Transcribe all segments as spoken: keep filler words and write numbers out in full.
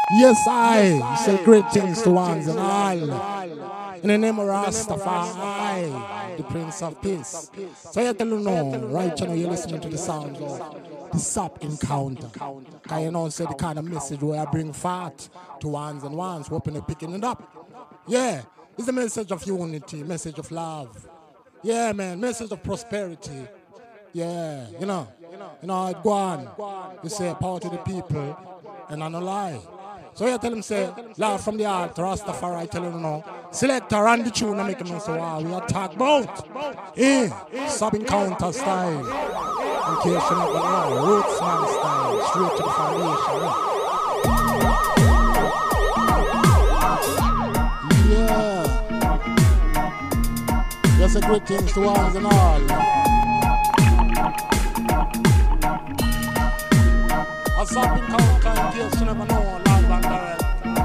Yes, I say great things to ones and all. In the name of Rastafari, the Prince of Peace. So you tell you know, right now you're listening to the sounds of the Sap Encounter. Because you know, say the kind of message where I bring fat to ones and ones, hoping they're picking it up. Yeah, it's a message of unity, message of love. Yeah, man, message of prosperity. Yeah, you know, you know, go on. You say power to the people, and I no lie. So you tell him, say, laugh from the heart, Rastafari, I tell him, no. Select her and the tune and make him say, wow, we attack both. Eh, Sap Encounter style. In case you never know, Rootsman style, straight to the foundation. Yeah. That's a great things to ones and all. A Sap Encounter, in case you never know, live and direct.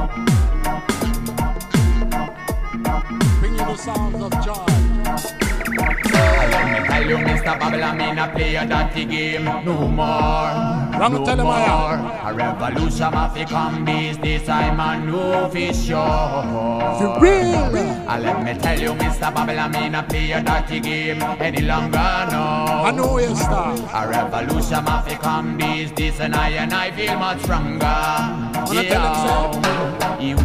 Bring you the sounds of joy. Let me tell you, Mister Babylon, me not play a dirty game no more. Wrong no tell him more. I A revolution of the combies, this I'm a new for sure. For real. Uh, let me tell you, Mister Babylon, me not play a dirty game any longer, no. I know you start. A revolution of the combies, this and I and I feel much stronger. Wanna tell him, sir? You.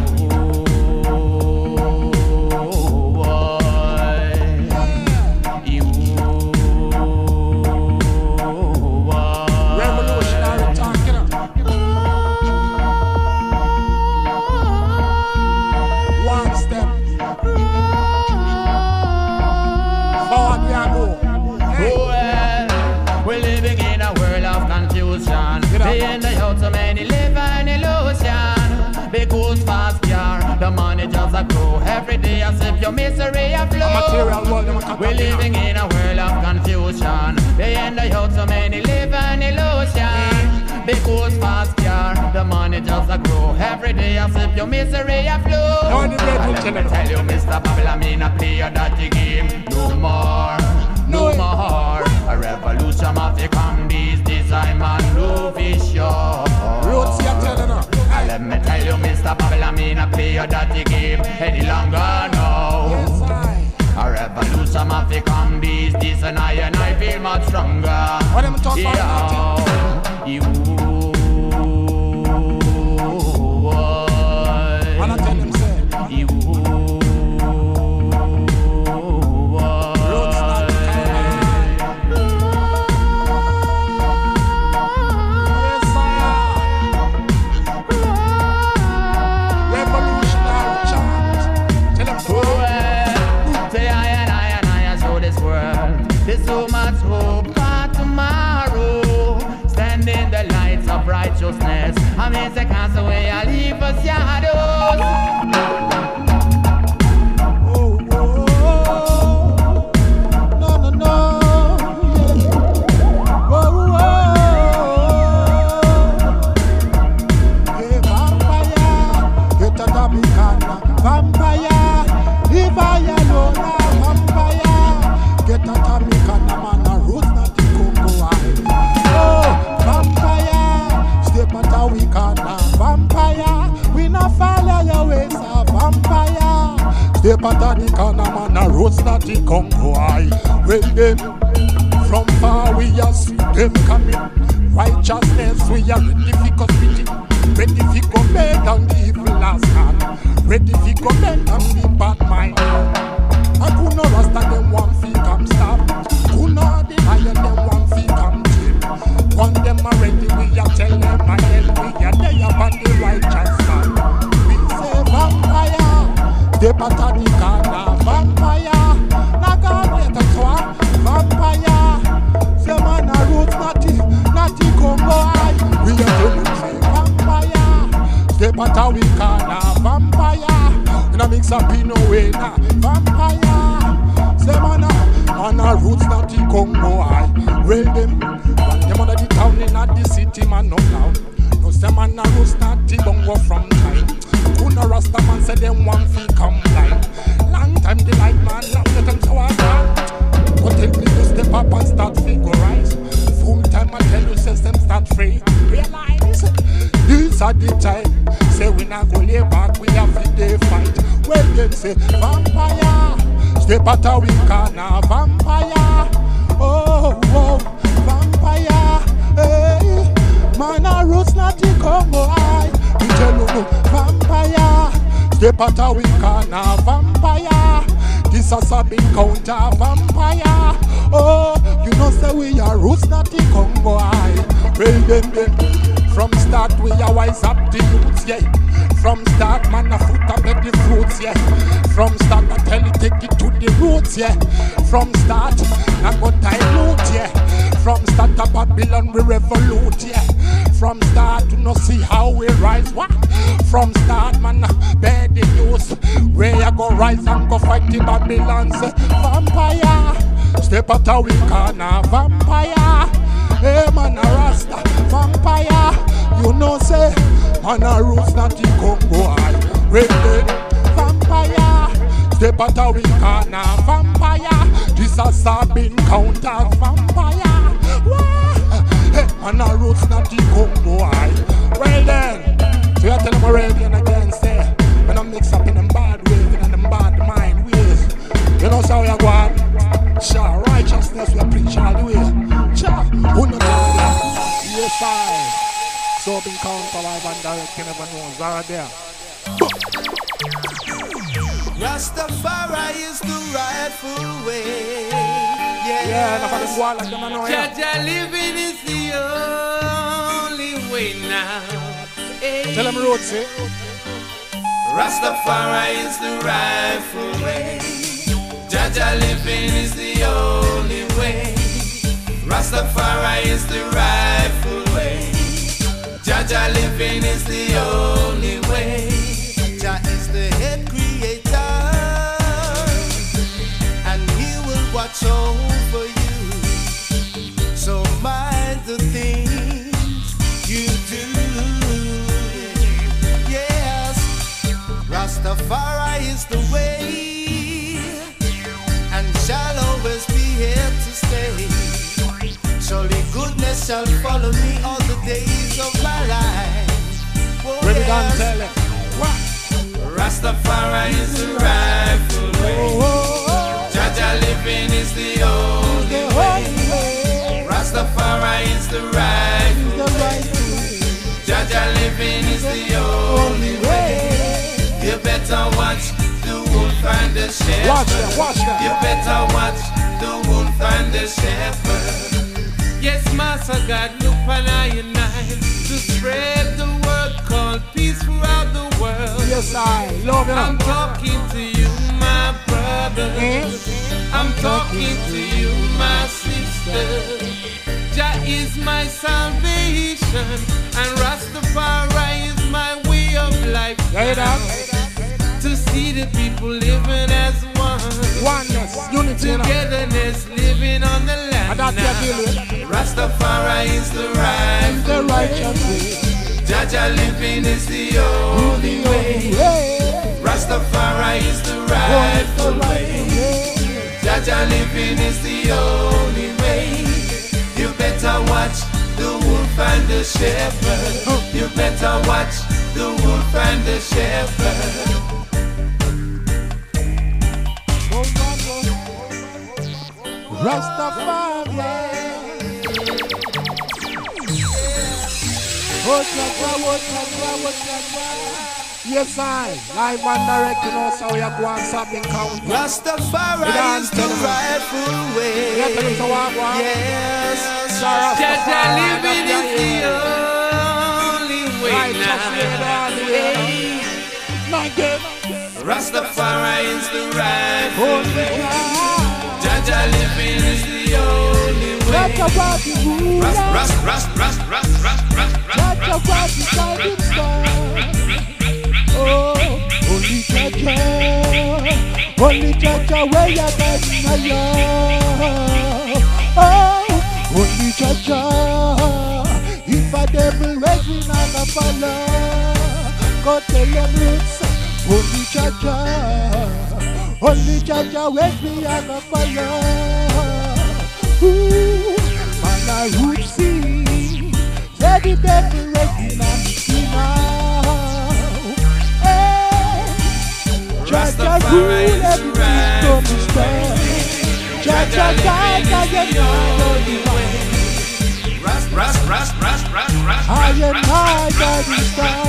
Paying the out so many live an illusion. Because fast car, the money just a grow. Every day as if your misery a flow. We're living in a world of confusion. Paying the out so many live an illusion. Because fast car, the money just a grow. Every day as if your misery a flow. Let me tell you, Mister Babylon, me not play a dirty game no more. No more. A revolution of the combies, this I'm a new vision. Roots, you're telling her. Let me tell you, Mister Babylon, me not play a dirty game any longer, no. Yes, I. A revolution of the combies, this and I and I feel much stronger. What am I talking about? You. What I tell him, say? You. There's so much hope for tomorrow. Stand in the lights of righteousness. I mean, the cast away, I leave us shadows. Oh, oh, oh. No, no, no. Yeah. Oh, oh. Hey, vampire. Get a tabicana. Vampire. If I alone, vampire. Get a Tamikana man, a rose not the Congo. Oh, vampire, step at a weekana. Vampire, we not follow your ways, a vampire. Step at the corner man, a rose not the Congo. Well then, from far we are see them coming. Righteousness we are ready for cosmetic. Ready for go bed on the evil last hand. Ready for go bed on the bad mind. I could not rasta them one feet come stop. Could not deny them one feet come trip. One them already we are tell them I hell we are they upon the righteous side. We say vampire, they pattern the corner vampire. Naga let us walk vampire. Say man a roots natty, natty Congo high. We are telling say vampire, they pattern the corner vampire. In a mix up in no way now vampire. Say man a, man a roots not the Congo high. Well them, man them under the town in the city man no now. No say man a roots not the bongo from time. Kuna Rasta man say them one fee come blind. Long time the light man love let them so hard. But tell me to step up and start figure rise. Full time I tell you system start free. Realize these are the time. say we not go lay back, we have to day fight. Well, them say vampire, step out a week and a vampire. Oh, oh, vampire, hey. Man a roots not the Congo high. We tell you, vampire, step out a week and a vampire. This is a big counter vampire. Oh, you know say we are roots not the Congo high. Well then, then from start we are wise up the youths, yeah. From start man a foot up at the fruits, yeah. From start I tell you take it to the roots, yeah. From start I go dilute, yeah. From start a Babylon we revolute, yeah. From start to no see how we rise, what? From start man bear the news. Where you go rise and go fight the Babylons. Vampire, step out a week and a vampire. Hey man a Rasta, vampire. You know say, man a roots not the Congo high. Wait then, vampire, step out a week and a vampire. This has been counter vampire. Hey, man a roots not the Congo high. Well then, so you tell them already and again say, when I mix up in them bad ways and them bad mind ways. You know how you go on? Sure, righteousness we preach all the way. Sure, who know that? Yes, I. So been counter live and direct, you never know. Zara there. Rastafari is the rightful way. Yes. Yeah, enough of them go on like them, I know. Jah Jah living is the only way now. Hey. Tell them road, say. Rastafari is the rightful way. Jah Jah living is the only way. Rastafari is the rightful way. Jah Jah living is the only way. Jah is the head creator, and he will watch over you. So mind the things you do. Yes, Rastafari is the way, and shall always be here to stay. Surely goodness shall follow me all the days of my life. Oh, Ready, yes. Dan, tell them. What? Rastafari is the rightful way. Jah Jah living is the only way. Rastafari is the rightful way. Jah Jah living is the only way. You better watch the wolf and the shepherd. Watch that, watch that. You better watch the wolf and the shepherd. Yes, Master God, look on I and I to spread the word called peace throughout the world. Yes, I love you. I'm talking to you, my brother. Eh? I'm talking to you, my sister. Jah is my salvation, and Rastafari is my way of life. Hear that? To see the people living as one. Oneness, unity, togetherness, living on the land. And that's your deal with. Rastafari is the right, the righteous way. Jah Jah living is the only way. Rastafari is the rightful way. Jah Jah living is the only way. You better watch the wolf and the shepherd. You better watch the wolf and the shepherd. Rastafari. Yes, I live and direct, you know, so you go and something count. Rastafari is the rightful way. Yes, Jah Jah living is the only way now. Rastafari is the rightful way. Jah Jah living is the only way. Rust, rust, rust, rust, rust, rust, rust, rust, Oh, only Jah Jah, only Jah Jah where you get me. Oh, only Jah Jah. If a devil raise me, not a follow. Go tell them roots. Only Jah Jah, only Jah Jah raise me, I go follow. Ooh, man a rootsy. Say the devil raise me, not a Rastafari is the rightful way. Jah Jah living is the only way. Rast, rast, rast, rast, rast, rast, I am my daddy star.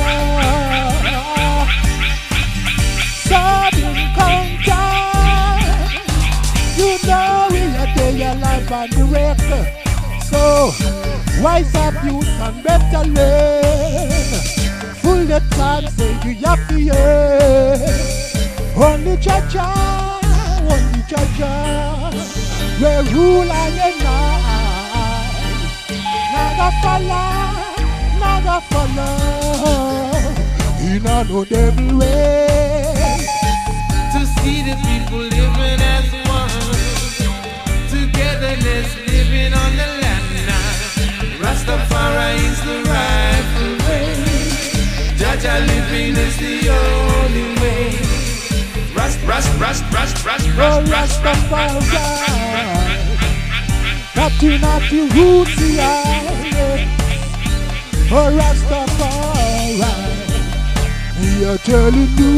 Sobbing contact. You know we are day alive on the wreck. So wise up youth and better learn. Full the time say you have to hear. Only Jah Jah, only Jah Jah, we rule and unite. Naga follow, naga follow, in a no devil way. To see the people living as one, togetherness living on the land now. Rastafari is the rightful way. Jah Jah living is the only way. Rast, rast, rast, rast, rast, Oh, rast, rast, rast, Rastafari, naughty, naughty roots, yeah. Oh, Rastafari, we are telling you,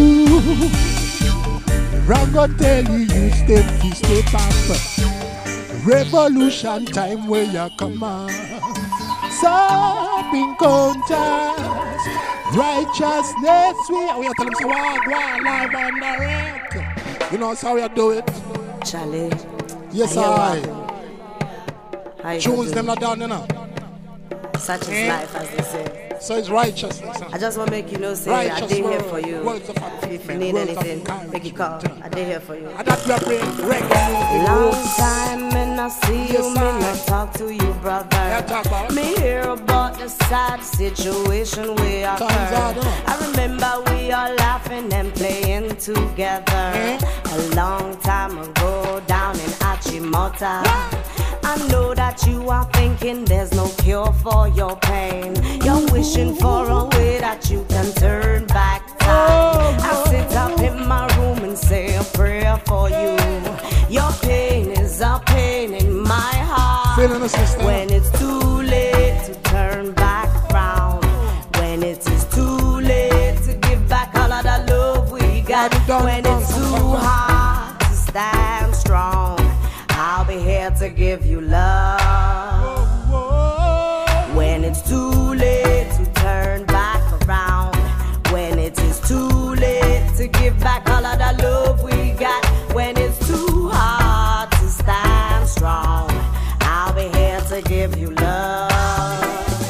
Rango tell you, you step, you step up. Revolution time where you come on. Sobbing contest, righteousness, we are, we are telling them, so wow, go on, live and direct. You know how we do it? Charlie. Yes, Are I. you How you Choose doing? them not down, you know. Such is Eh? life, as they say. So it's righteousness. Huh? I just want to make you know, say, I Righteous did here word, for you. words of If you upliftment, need words of anything, make you call. encouragement. I did here for you. And that we are praying reggae music. Long roots. time and I see you, Yes, me I. not talk to you, Yeah, brother. talk about. Me hear about the sad situation we are Times hard, in. huh? I remember we are laughing and playing together Eh? a long time ago down in Achimota. I know that you are thinking there's no cure for your pain. You're wishing for a way that you can turn back time. I sit up in my room and say a prayer for you. Your pain is a pain in my heart. Feeling the sister. When it's too late to turn back round. When it is too late to give back all of the love we got. When it's too hard to stand strong, I'll be here to give you love. When it's too late to turn back around. When it is too late to give back all of the love we got. When it's too hard to stand strong, I'll be here to give you love.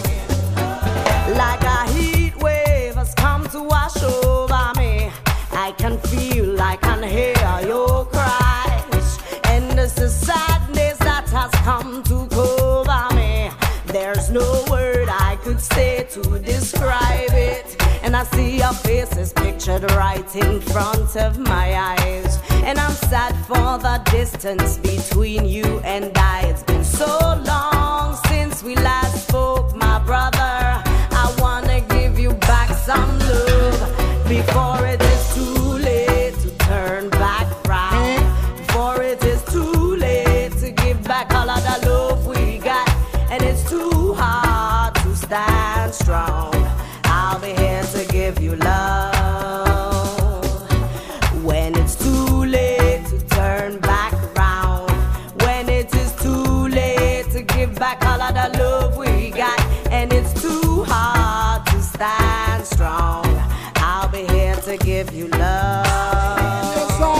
Like a heat wave has come to wash over me, I can feel, I can hear your cries. And this is sadness that has come to cover me. There's no word I could say to describe it. And I see your faces pictured right in front of my eyes. And I'm sad for the distance between you and I. It's been so long since we last spoke, my brother. I wanna give you back some love before it is too late to turn back round. Before it is too late to give back all of the love we got. And it's too hard to stand strong. I'll be here to give you love. When it's too late to turn back around. When it is too late to give back all of the love we got. And it's too hard to stand strong. I'll be here to give you love. Yes, I.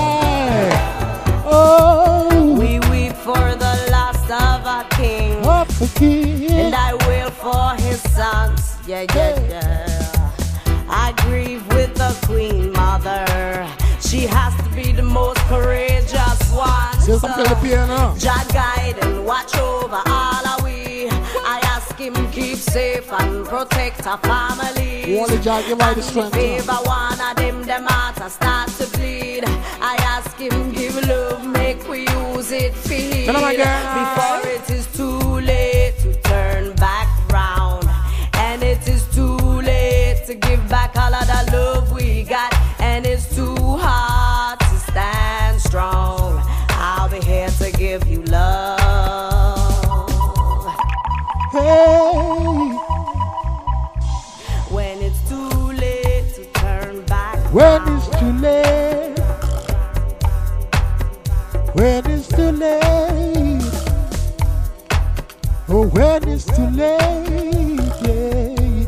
Oh, We weep for the loss of a king. of the king. And I wail for his sons. Yeah, yeah, yeah. I grieve with the queen mother. She has to be the most courageous one. Say something to the piano. Jah guide and watch over all of we. I ask him keep safe and protect our family. Only Jah give her the strength. If I one of them, them heart a start to bleed. I ask him give love, make we use it for heal. Tell 'em again. Before it is too late to turn back round. And it is too late to give back all of the love we got. And it's too hard to stand strong. I'll be here to give you love. Hey, When it's too late to turn back when it's too late. when it's too late. Oh, when it's too late, yeah.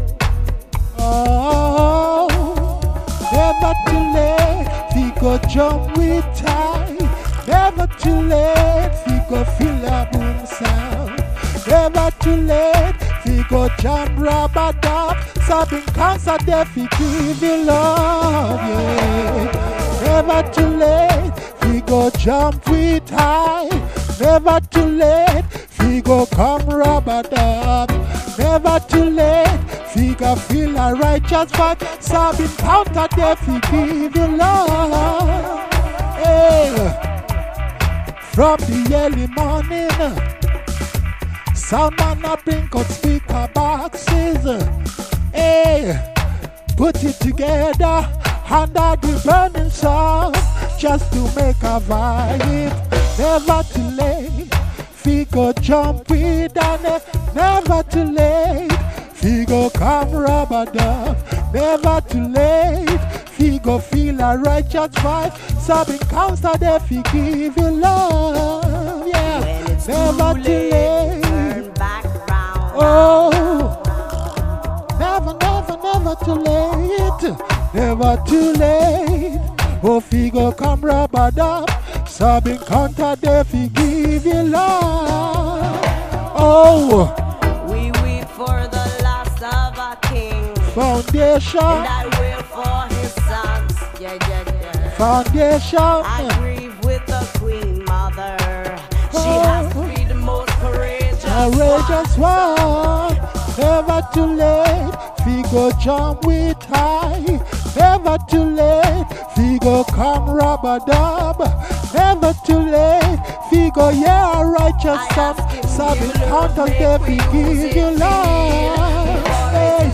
Oh, never too late, we go jump with time. Never too late, we go feel a boom sound. Never too late, we go jump rubber dub. Sobbing cancer, death, we give you love, yeah. Never too late, we go jump with high. Never too late, we go come rubber dub. Never too late, we go feel a righteous fight. Sobbing counter, death, we give you love, hey. From the early morning, sound man a bring out speaker boxes. Hey, put it together under the burning sun, just to make a vibe. Never too late, we go jump with and never too late, we go come rubber dub. Never too late, we go feel a righteous vibe. Sobbing counter death, we give you love, yeah. When it's never too too late, late. turn back round. Oh, never, never, never too late. Never too late. Oh, we go come rubber dub. Sobbing counter death, we give you love. Oh, we weep for the loss of a king. foundation. And I will for his sons. Yeah, yeah, yeah. Foundation. I grieve with the queen mother. She has to be the most courageous, courageous one. Never too late, we go jump with high. Never too late, we go come rubber dub. Never too late, we go yeah righteous son. Sobbing counter death, we give you love. Hey.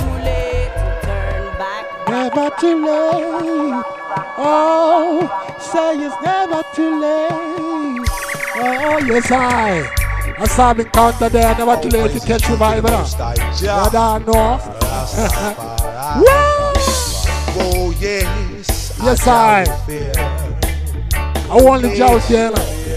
Never too late. Oh, say it's never too late. Oh, yes, I. I saw me counter there, never too late to catch revival. You don't know. Oh, yes. Yes, I. I want the joust here.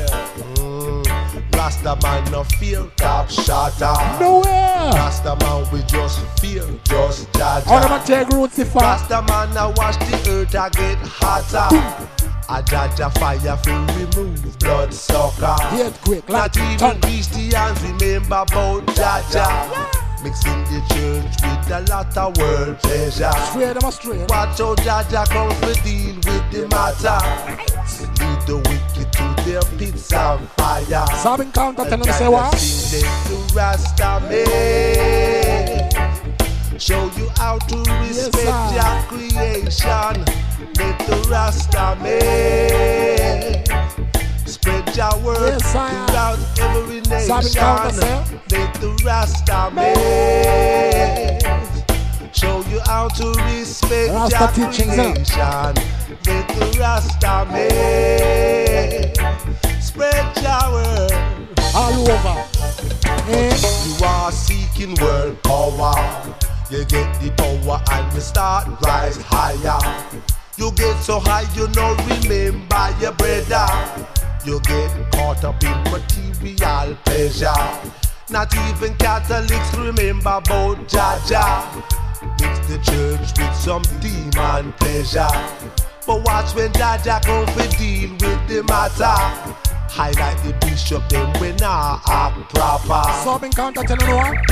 Rasta man no fear, top shatter. Nowhere. Rasta man we just fear, just jaja. How am I take roots if I? Rasta man I watch the earth I get hotter. A jaja fire feel remove blood sucker. Get quick, like not even Christians remember about jaja. Mixing the church with a lot of world pleasure. Straight, I'm straight. Watch how jaja comes to deal with the matter. Lead the wicked to their pits of fire. Sobbing counter, tell them say what? To Rasta man, show you how to respect yes, your creation. Let the Rasta man spread your word yes, throughout every nation. Counter, let the Rasta man show you how to respect Rasta your teachings, creation. Huh? Let the Rasta man spread your word all over. Eh? You are seeking world power. You get the power and you start rise higher. You get so high you no remember your brother. You get caught up in material pleasure. Not even Catholics remember about Jaja. Mix the church with some demon pleasure. But watch when Jaja come to deal with the matter. Highlight the bishop, then we now act proper. Sobbing counter, tell them what?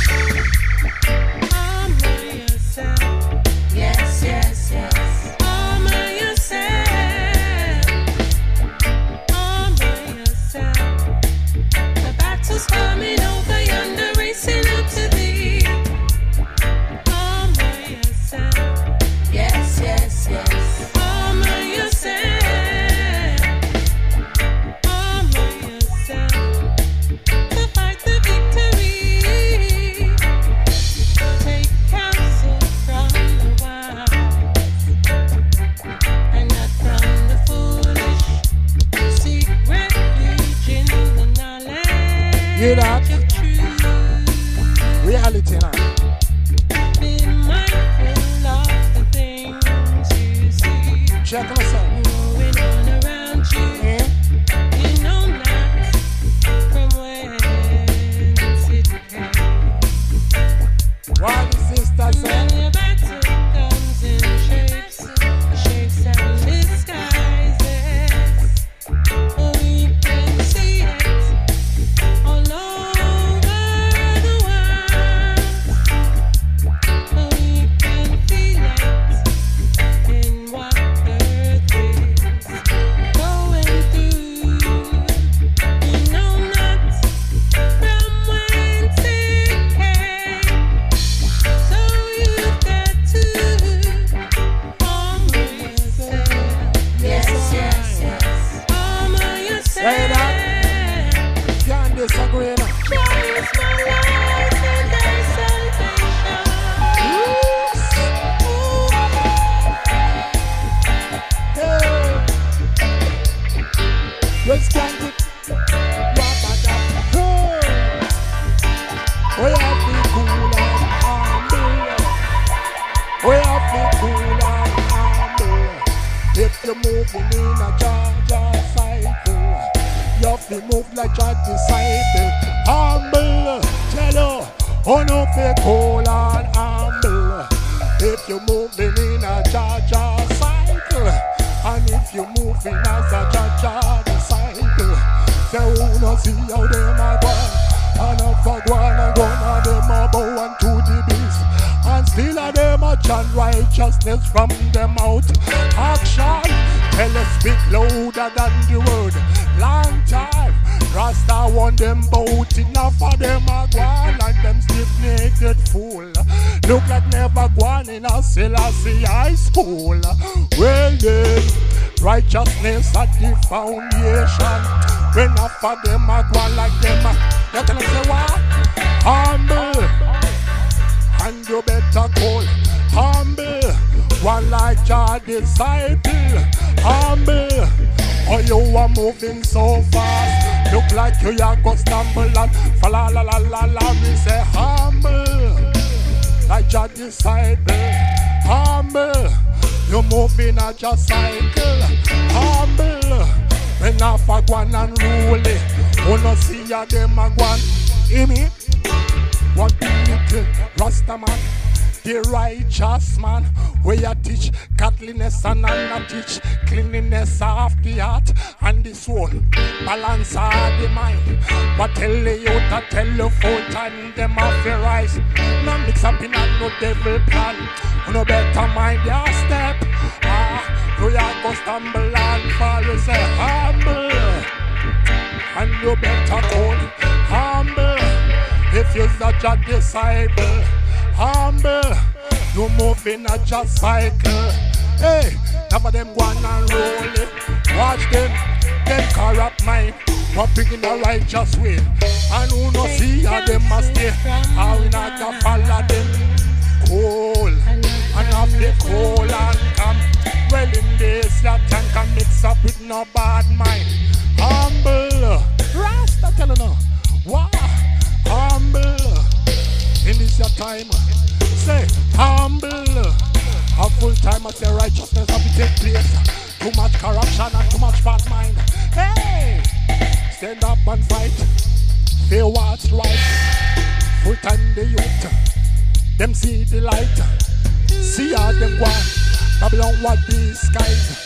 Honor yourself. Yes, yes, yes. Honor yourself. Honor yourself. The battle's coming over yonder, racing up to thee. Honor yourself. Yes, yes, yes. Honor yourself. Hear that? Reality now. Be mindful of the things you see. Check us out. Moving on around you. Eh? if you're moving in a Georgia cycle, you have to move like a disciple. Humble, tell you, oh no, be cool and humble. If you're moving in a Georgia cycle, and if you're moving as a Georgia disciple, they will not see how them are going. And if I go and go, now them are bow to the beast. And still a them a chant righteousness from them out. Action, tell us speak louder than the word. Long time, Rasta want them bout enough of them a gone like them stiff naked fool. Look like never gone in a Selassie high school. Well then, righteousness at the foundation. When enough of them a gone like them a, you tell us say what? Humble. And you better call humble, one like your disciple. Humble, oh you are moving so fast. Look like you are gonna stumble and fa la la la la la. Me say humble, like your disciple. Humble, you moving at your cycle. Humble, when I for one and rule it, wanna see ya them a one. Hear me? What do you tell Rasta man, the righteous man, where you teach godliness and not teach cleanliness of the heart and the soul, balance of the mind. But tell the youth to tell you full time them off your rise. No mix up in a no devil plan. You no better mind your step. Ah, you are go stumble and fall. You say humble, and you better call humble. If you're such a disciple, humble, you move in a just cycle. Hey, never them go and roll it. Watch them, them corrupt mind, but bring in the righteous way. And who no see how them must stay, how we not to follow them. Cool, and have the cool and come. Well in this, that can can mix up with no bad mind. Humble, Rasta tell you no. Wow. Humble, in this your time, say humble. A full time I say righteousness have to take place. Too much corruption and too much bad mind. Hey, stand up and fight. Feel what's right. Full time the youth, them see the light. See how them go. Babylon what these skies.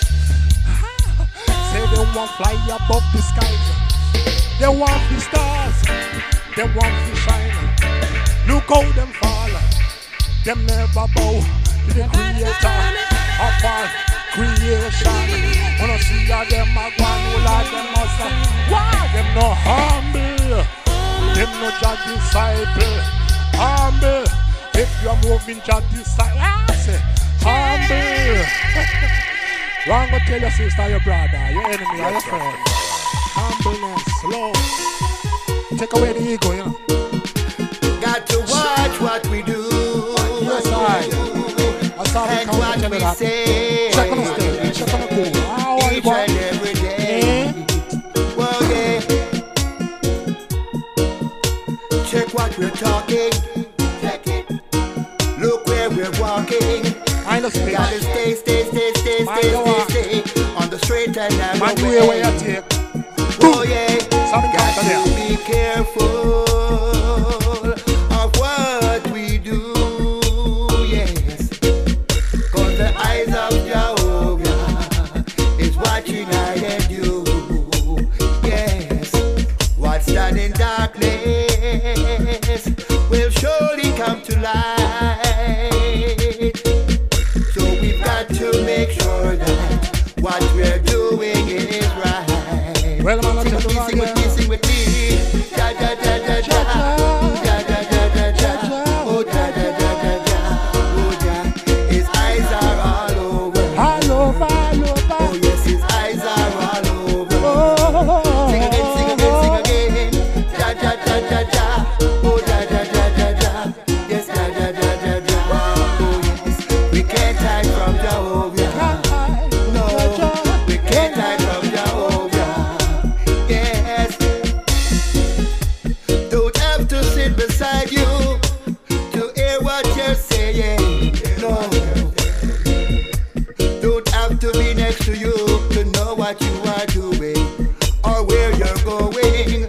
Say they want fly above the skies. They want the stars. Them want to shine. Look how them fall. Them never bow to the creator of all creation. Wanna see how them a go and all them must. Why them no humble? Them no your disciple. Humble. If you're moving your disciple, I say humble. Wrong to tell your sister, your brother, your enemy, or your friend. Humbleness, love. Take away the ego, you know. Got to watch what we do. Yes, I. I saw the what we that. say. Check on the stage. Check on the pool. How are you each and every day. Well, yeah. Check what we're talking. Check it. Look where we're walking. I know speech. Gotta stay, stay, stay, stay, Mind stay, your stay, stay. On the straight and narrow Man, way. you where you take. Oh yeah. Something Got comes to there. be careful of what we do, yes. Cause the eyes of Jehovah is watching I and you, yes. What's done in darkness will surely come to light. So we've got to make sure that what we're doing is right. Well, man, I'll tell you Sing with me, sing with me. Da da da da da. Da da da da da. Oh da da da da da. Oh yeah. His eyes are all over. All over, all over. Oh yes, his eyes are all over. Oh, Sing again, sing again, sing again. Da da da da da. Oh da da da da da. Yes, da da da da da. Oh yes, we can't hide from Jehovah. No, we can't hide from Jehovah. Yes, don't have to sit beside you to hear what you're saying. No, don't have to be next to you what you are doing or where you're going.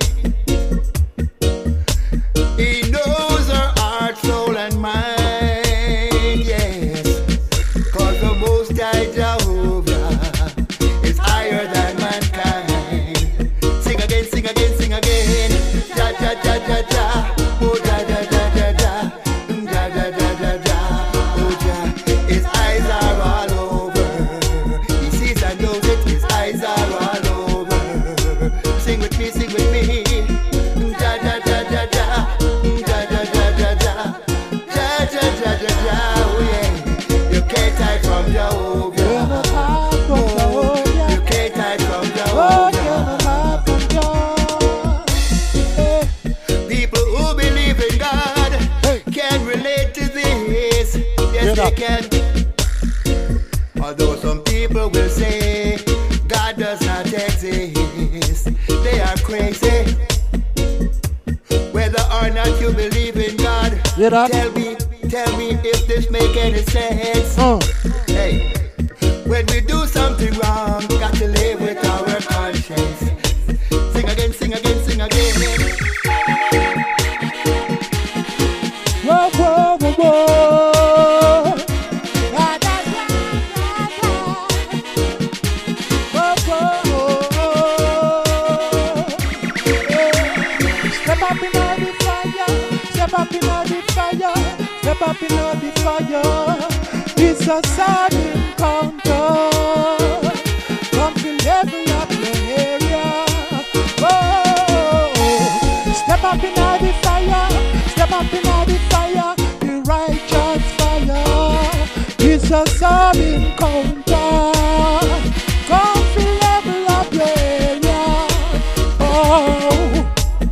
He knows our heart, soul, and mind, yes. Cause the Most High Jehovah is higher than mankind. Sing again, sing again, sing again. Ja, ja, ja, ja, ja. Oh, ja, ja, ja, ja, ja. Ja, ja, ja, ja, ja. Oh, ja. His eyes are all over. He sees and knows it. His eyes are all over. Sing with me, sing with me. Ja, ja, ja, ja, ja. Ja, ja, ja, ja, ja. Ja, ja, ja, ja, ja. Oh, yeah. You can't hide from Jehovah. Oh, you can't hide from Jehovah. People who believe in God can relate to this. Yes, they can. Although some people will say God does not exist, they are crazy. Whether or not you believe in God, tell me, tell me if this make any sense. Uh. Hey, when we do something wrong, got to live with our conscience. Sing again, sing again, sing again. Whoa, whoa, whoa, whoa. Da, da, da, da, da. Whoa, whoa. Yeah. Step up in all the fire, step up in all the fire, step up in all the fire. It's a sad encounter. Come to level up your area. Whoa. Step up in all the fire, step up in all the fire, the righteous fire. It's a sad encounter. Come to level up your area. Oh.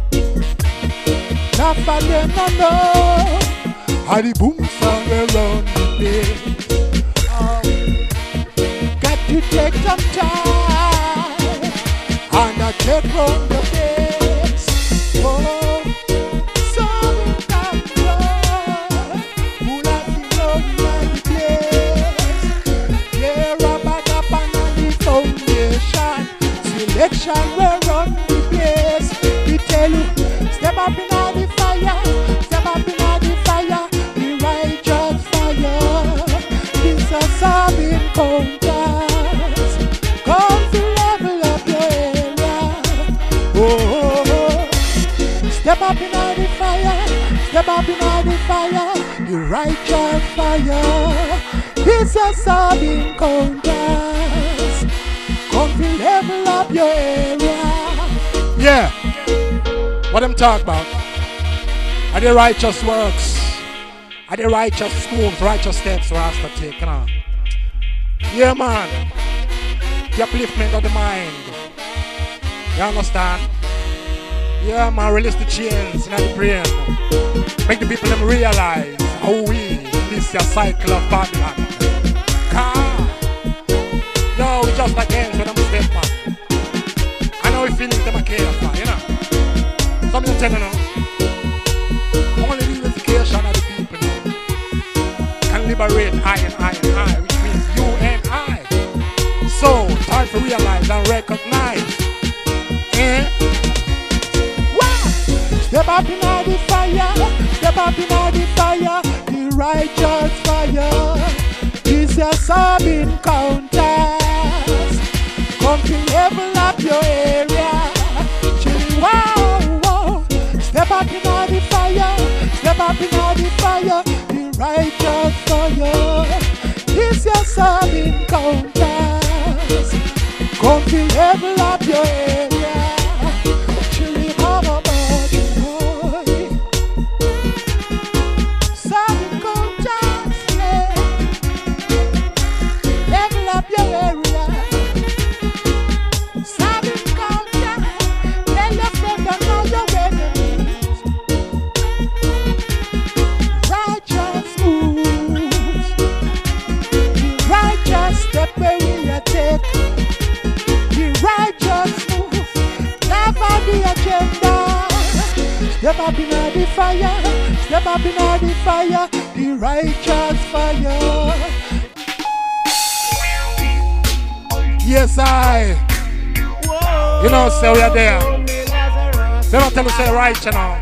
Not for them no know how the boom sound around the place. Oh. Got to take some time and I check on the place. Oh, some control, who like the love in the place. Yeah, about up on the foundation, selection will run the place. We tell you, step up in all the fire, step up in all the fire, the righteous fire. This a sobbing contest. Come to level up your area. Oh, oh, oh. Step up in all the fire, step up in all the fire, the righteous fire. This a sobbing contest. Come to level up your area. Yeah. What I'm talking about? Are the righteous works? Are the righteous moves, righteous steps for us to take? You know? Yeah, man. The upliftment of the mind. You understand? Yeah, man. Release the chains in the brain. Make the people them realize how we this your cycle of Babylon. Car. Yo, we just like ends with them step, man. I know we feeling them a care for, you know. Something tell you now. Only the unification of the people now can liberate I and I and I, which means you and I. So, time to realize and recognize. Eh? Wow! Step up in all the fire, step up in all the fire, the righteous fire. This a sobbing contest. Come to level up your area. Chilly, wow, wow. Step up in all the fire, step up in all the fire, the righteous fire. This a sobbing contest. Come to level up your area. Chilly, how about you, boy? Sobbing contest, yeah. Level up your area. Sobbing contest. Tell your friend don't know your enemies. Righteous moves. The righteous step where we are take. The righteous move. Never the agenda. Step up in all the fire. Step up in all the fire. The righteous fire. Yes, I. You know, say we are there. They don't tell us say right, you know.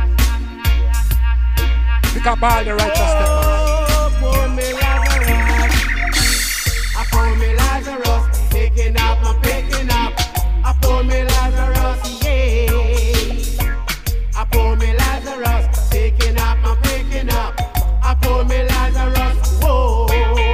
Pick up all the righteous step. Pour me Lazarus. I pour me Lazarus. Picking up, I'm picking up. I pour me Lazarus, yeah. I pour me Lazarus. Picking up, I'm picking up. I pour me Lazarus, whoa.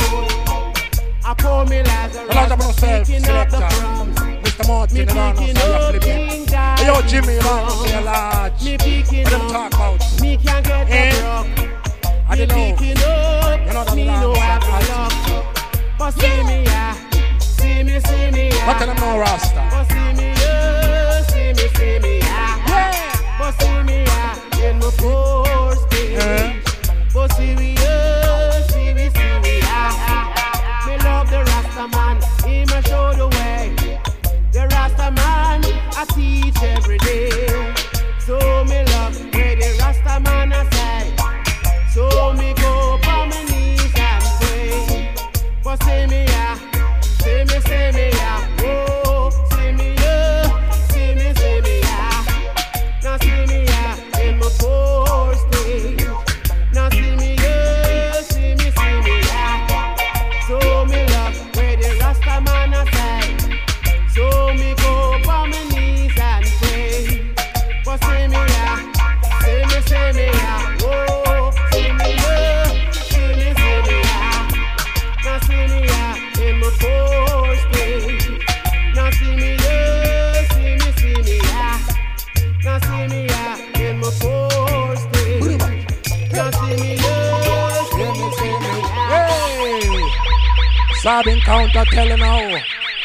I pour me Lazarus. A lot of myself, selector. Mister Martin, you know, so you're flipping. Hey, yo, Jimmy, you know, say a large. What them talk about? Me can't get eh? broke. I don't know. You know that me large. know have luck. But see me, yeah. See me, see me, yeah. What tell them no Rasta? But see me, yeah. See me, see me, yeah. Yeah. But see me, yeah. In my poor state. Eh? But see me, yeah. See me, see me, yeah. Me love the Rasta man. He may show the way. The Rasta man, I teach every day. So me love where the Rasta man I say. So me go on my knees and pray. But see me, yeah. See me, see me, yeah. Oh, see me, yeah. See me, see me, yeah. Now see me, yeah. In my poor state. Now see me, yeah. See me, see me, yeah. So me love where the Rasta man I say. So me go on my knees and pray. But see me, yeah. See me, see me, yeah. Oh, see me, yeah. See me, see me, yeah. Now see me, yeah. In my poor state. Now see me, yeah. See me, see me, yeah. Now see me, yeah. In my poor state. Now see me, yeah. See me, see me, yeah. Hey! Sad encounter telling now.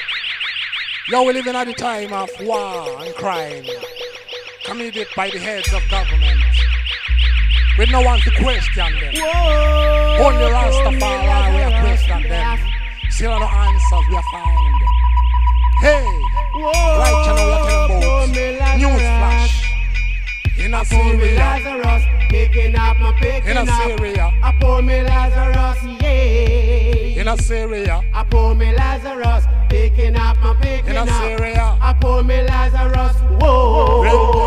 Yo, we living at the time of war and crime, committed by the heads of government, with no one to question them. Whoa. Only Rastafari we are question them. Still no answers we are find. Hey, Whoa. right channel we are telling about news flash. In a I pour me Syria, Lazarus, picking up my picking in a up. Syria, I pour me Lazarus, yeah. in a Syria, I pour me Lazarus, picking up my picking in a up. Syria. I pour me Lazarus, whoa.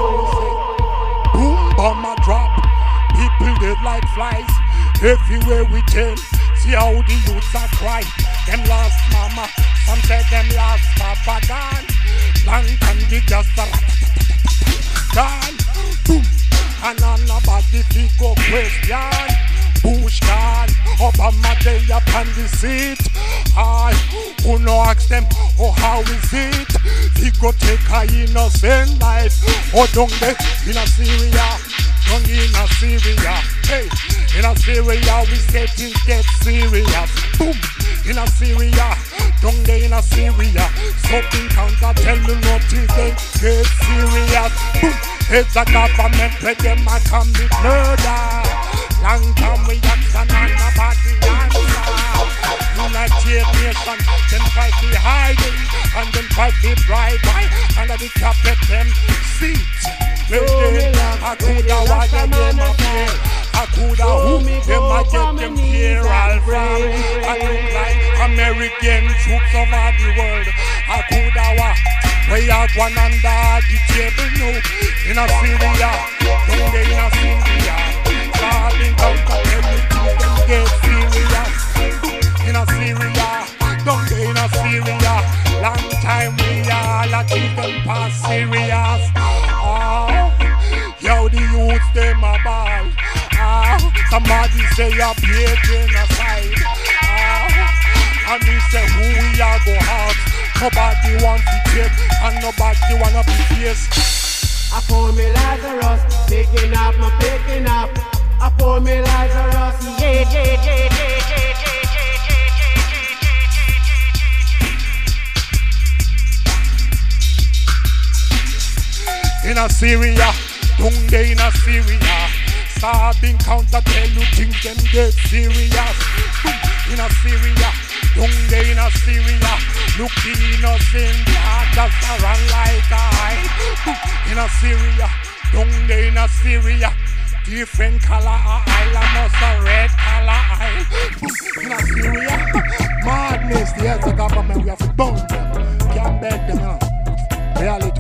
Boom, bomb a drop. People dead like flies. Everywhere we turn, see how the youths are cry. Them lost mama, some said them lost papa gone. Long time the just a gone. Boom, and on nobody fi go question. Bush gone, up on my day upon the seat. I who no ask them, oh how is it? He go take a innocent life. Oh don't they in a Syria, don't in a Syria. Hey, in a Syria we say things get serious. Boom, in a Syria, don't they in a Syria. Something counter tell you nothing they get serious. Boom, it's a government where them a commit murder. Long time we action and nobody answer. United Nations, then fight the hiding and then fight the drive-by under the carpet them seat. Well then, I coulda watch them a play. I coulda who them a get them here all from. I look like American troops over the world. I coulda watch where you one under the table now. In a Syria, don't they in a Syria. Starting out of everything, them get serious. In a Syria, don't they in a Syria. Long time we all a keep them past serious. Oh, yo the youths them a ball. Ah, somebody say a pay genocide. Ah, and me say who we are go hard. Nobody want to take and nobody wanna be faced. I pour me Lazarus, picking up my picking up. I pour me Lazarus, yeah, yeah, yeah, yeah, yeah, yeah, in a Syria, don't they in a Syria. Starting counter tell you things them get serious. In a Syria, don't they in a Syria. Look the innocent blood that's around like a eye. In a Syria, don't they in a Syria. Different color island, must a red color eye. In a Syria, madness, the heads of government, we have to burn them. Can't beg them, you know. Reality.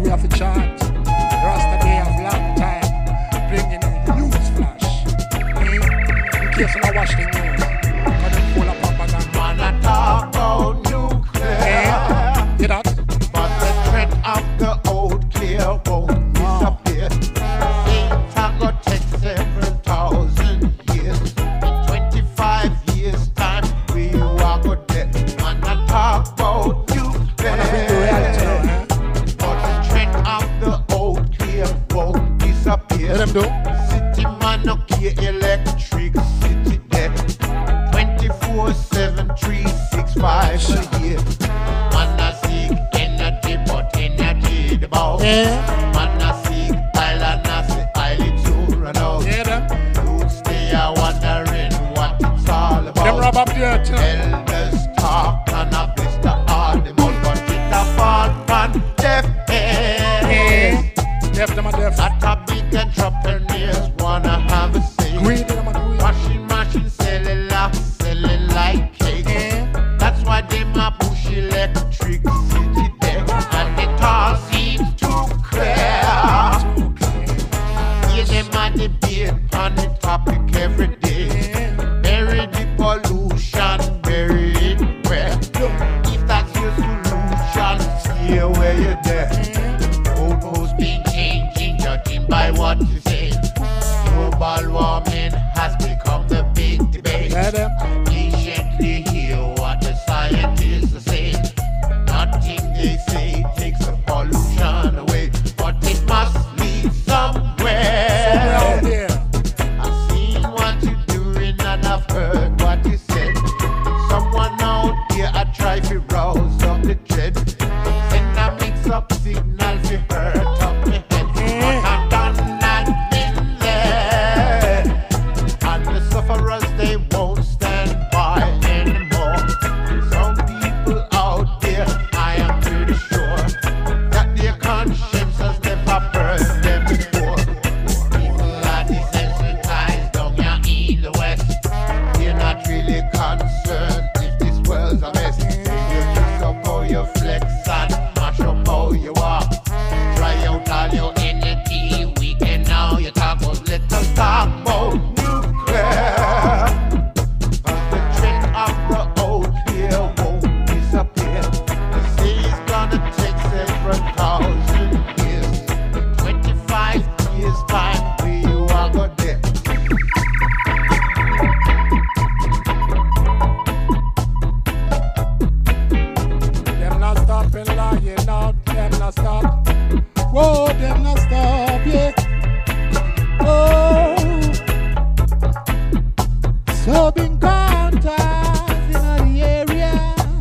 Man a seek energy, but energy the bow. Man a seek island, I see island to run out. You stay a wondering what it's all about. Them rub up there too. Elders talk and a blister all the mouth, but it a fall on deaf ears. Deaf them a deaf. Not a big entrepreneurs wanna have a say. Greedy them a greedy. Washing machine cellular, selling like cake. That's why they ma push electricity there, and it all seems too clear. Yeah, them a debate on the topic every day. Bury the pollution, bury it where. If that's your solution, stay where you're there. Goalposts been changing, judging by what you say. Global warming has become the big debate. Patiently hear what the scientists say. Nothing they say takes the pollution away, but it must lead somewhere. I've seen what you're doing and I've heard what you said. Someone out there I try to rouse up the dread. Send a mix up signal to hurt up the head. But I've done that been there, and the sufferers they won't stand by anymore. Some people out there, I am pretty sure that their conscience has never burned them before. People are desensitized down here in the West. They're not really concerned if this world's a mess. They will just up how you flex and mash up how you walk. Try out all your energy, weekend now you talk about, let us talk about nuclear. The trend of the old here won't disappear. They say it's gonna take several thousand years. In twenty-five years time, we are go there. Them not stopping lying out, them not stop. Whoa, them not stop, yeah. Oh, so been contact in the area.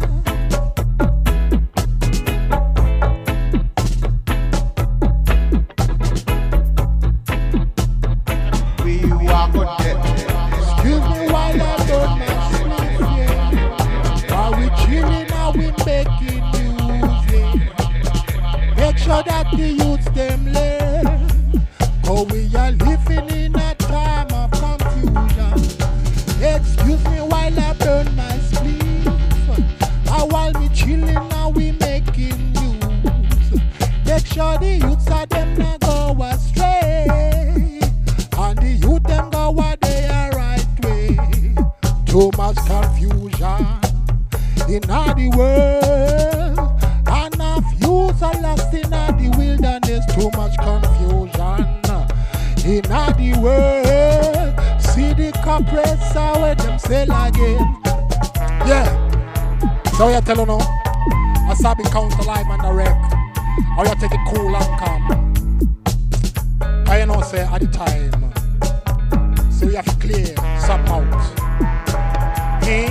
We are go there. Excuse me while I don't make sleep, yeah. While we chilling now we making music. Make sure that the youths them learn. Oh, we are living in a time of confusion. Excuse me while I burn my sleep. Ah, while we chilling now we making news. Make sure the youths are them not go astray, and the youth them go what they are right way. Too much confusion in all the world, and enough youths are lost in all the wilderness. Too much confusion in all the world. See the compressor where them sell again. Yeah. So you tell you now, I saw me count the live and the wreck. How you take it cool and calm. I know say at the time. So we have to clear some out. Eh?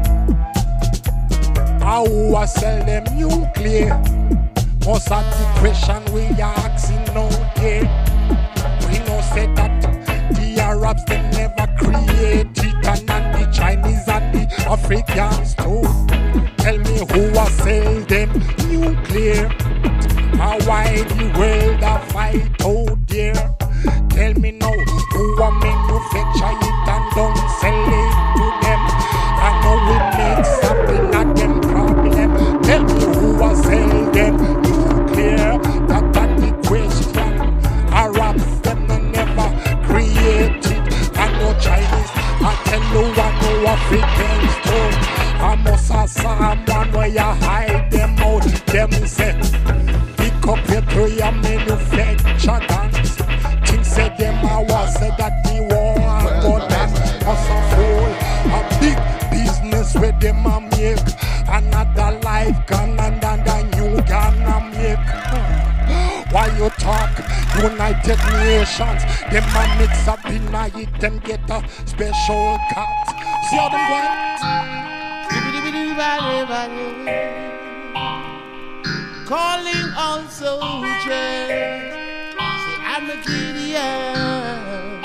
How I sell them nuclear? Most of the question we are asking now here. We know say that the Arabs they never create it, and the Chinese and the Africans too. Tell me who I sell them nuclear? How why the world a fight out there? Tell me now who a manufacture it and don't sell it to them. I know it makes something at them problem. Tell me who a sell them nuclear? That that the question. Arabs them they never create it, and no Chinese. I tell you I know Africans too. I must have someone where you hide them out. Them say pick up your to your manufacture guns. Things say them I was say that the war and go down. Must have fool a big business where them a make another life gun and another new gun a make. Why you talk United Nations? Them a mix up in a it and get a special cut. See how them going? calling all soldiers. Say I'm a Gideon,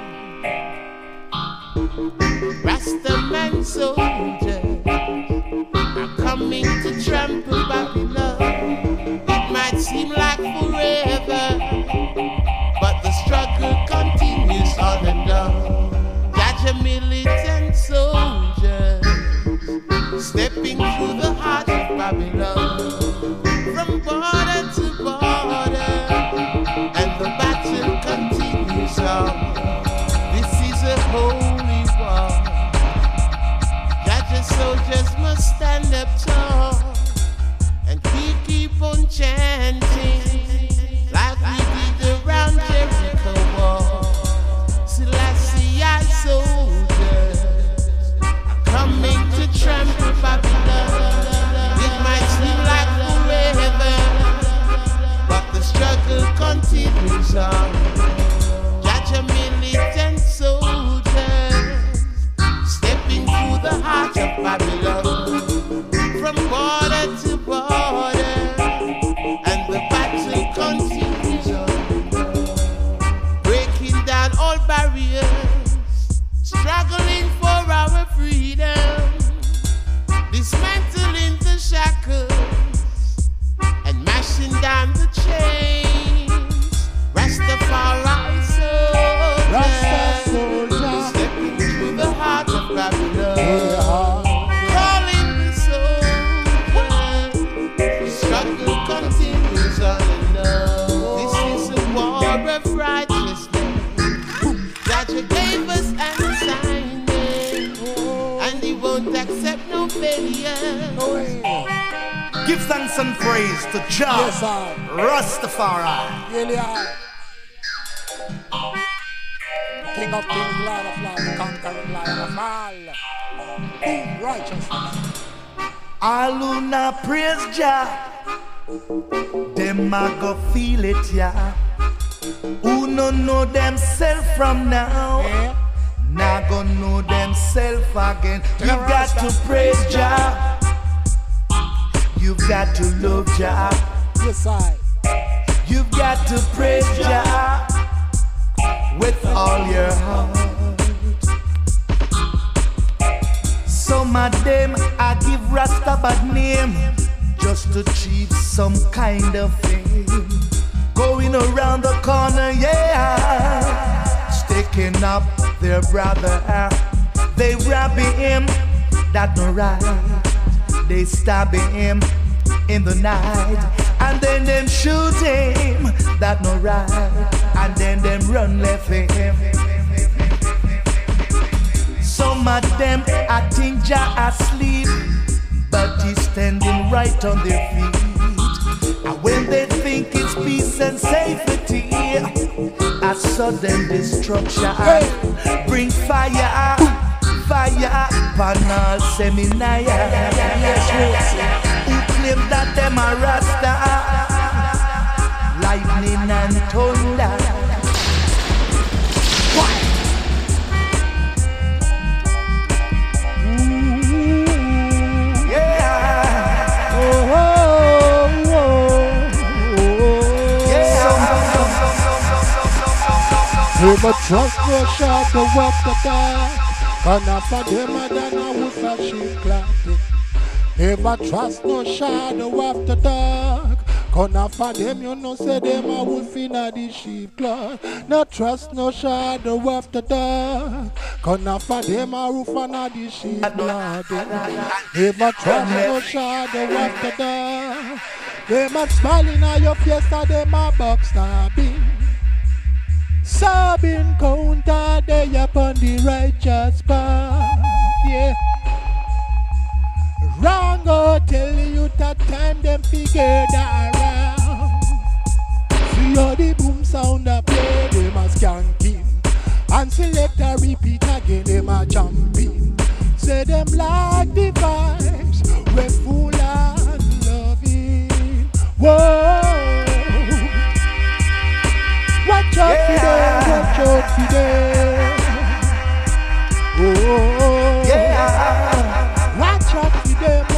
Rastaman soldiers are coming to trample Babylon. It might seem like forever, but the struggle continues on and on. Got your militant soldiers stepping through the heart of Babylon, from border to border, and the battle continues on. This is a holy war. Judges, soldiers must stand up tall, and we keep on chanting like we did around Jericho wall. Selassie, our soldiers are coming to trample Babylon. It might seem like forever, but the struggle continues on. Judge a militant soldiers stepping through the heart of Babylon, from border to border, and the battle continues on. Breaking down all barriers, struggling for our freedom, dismantling the shackles and mashing down the chains. Rastafari soldiers, Rasta soldiers, stepping through the heart of Babylon, calling the soldiers. The struggle continues on and on. This is a war of righteousness that you gave us and signed it, and He won't accept no failure. Give thanks and praise to Jah, Yes, I. Rastafari. Really are. King of kings, Lord of lords, conquering lion of all. King righteousness. All who not praise Jah, them a go feel it, yeah. Who no know themself from now, Yeah. now go know themself again. You got to praise Jah, you've got to love Jah, Yes, I. you've got to praise Jah with all your heart. Some of them I give Rasta bad name just to achieve some kind of fame. Going around the corner, yeah, sticking up their brother. They robbing him, that no right. They stabbing him in the night, and then them shoot him, that no right. And then them run left him. Some of them I think Jah asleep, but he's standing right on their feet. And when they think it's peace and safety, a sudden destruction bring fire, fire, panel seminaya. Who claim that them a Rasta, lightning and thunder. We but trust no shot to walk the dark. Gonna for them a than a wolf a sheep clotting. Never trust no shadow of the dark. Gonna for them you know say them a wolf in a the sheep cloth. No trust no shadow of the dark. Gonna for them a roof and a the sheep clothing. Never trust no shadow of the dark. Them a smiling at your face and them a backstabbing. Sabin counter they upon the righteous path, yeah. Wrong go tell you that time them figure that around. See how the boom sound a play, them a skanking. And select a repeat again, them a jumping. Say them like the vibes, we're full and loving. Whoa. Watch out for them, watch out for them. Oh, yeah. Watch out for them,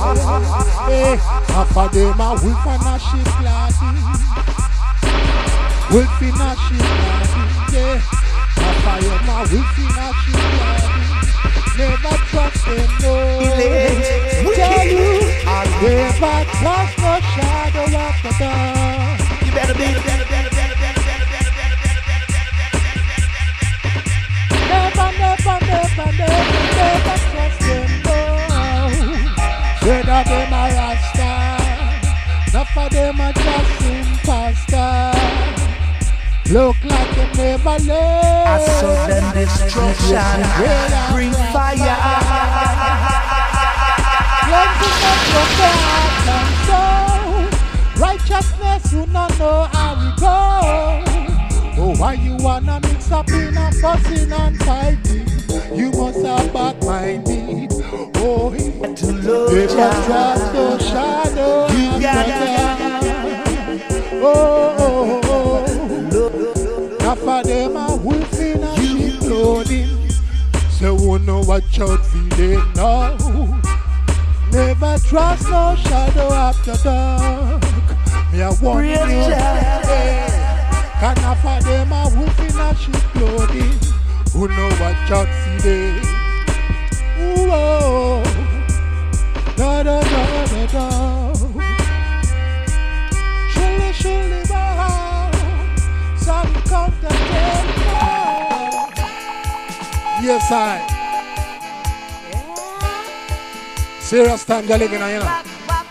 Hey, half of them a wolf and a sheep laddie. Wolf in a sheep laddie, yeah. Half of them a wolf in a sheep laddie. Never trust them, no. Tell you, never trust no shadow of the dark. You better be, better, better, better, better, better, better, better, better, better. Never, never, never, never, never trust them, no. Say that them a rasta, enough of them a just imposter. Look like them never learn. A sudden destruction, bring fire. Cleansing of your heart and soul. Righteousness, you not know how we go. Oh, why you wanna mix up in a fussing and fighting? You must have back my need. Oh, to love never trust the shadow. You gotta. Oh, oh, oh. Half of them are wolf in a sheep clothing. So who know what child feeling now? Never trust no shadow after dark. Me a warn you, hey. Can half of them are wolf in a sheep clothing. Who know what child feeling? Ooh, oh. Da da da da da. Surely, surely, bow. Some come to take more. Yes, I. Yeah. Serious time you're living on, you know.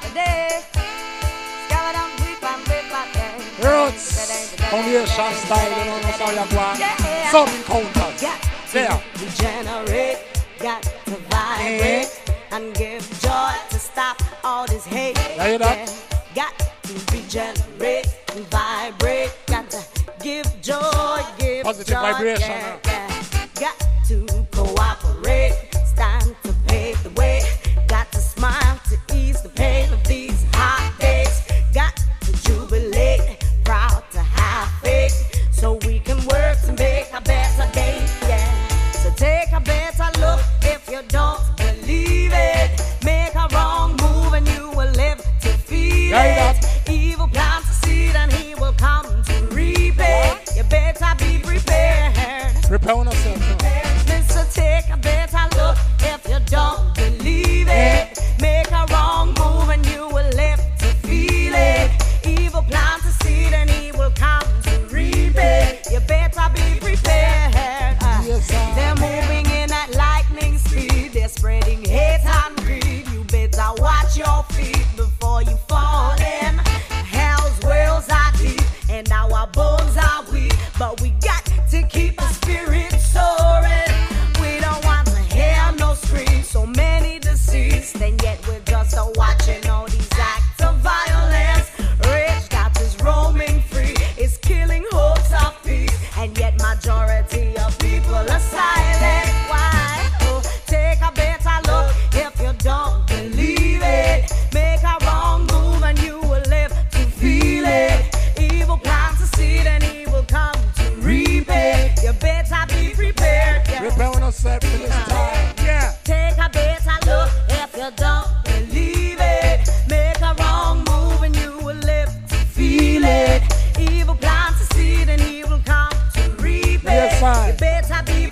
Roots, foundation style, you know, that's how you go. Some encounters. There. Regenerate, got to vibrate, yeah. And give joy to stop all this hate. Yeah, you know? Yeah. Got to regenerate and vibrate, got to give joy, give positive joy, vibration. yeah, yeah. Got to cooperate, it's time to pave the way. Got to smile to ease the pain of these hot days. Got to jubilate, proud to have faith, so we can work to make a better day, yeah. So take a better look if you don't believe it. Make a wrong move and you will live to feel yeah, it. Evil plants a seed and he will come to reap it. You better be prepared. Prepare on yourself. Mister, take a better look if you don't believe it. Make a wrong move and you will live to feel it. Evil plants a seed and he will come to reap it. You better be prepared. Uh, yes, they're moving in at lightning speed. They're spreading hate and greed. You better watch your feet before you fall in. Hell's wells are deep and our bones are weak, but we got to keep the spirit soaring. We don't want to hear no screams, so many deceased, and yet we're just uh, watching all these acts of violence. Rich got is roaming free, it's killing hopes of peace, and yet majority of people are silent. Why? Oh, take a better look if you don't believe it. Make a wrong move and you will live to feel it. Evil plants a seed and he will come to reap it. You better be prepared. Yeah. Prepare on yourself for this time. Yeah. Take a better look if you don't believe it. Make a wrong move and you will live to feel it. Evil plants a seed and he will come to reap it. Yes, I. You better be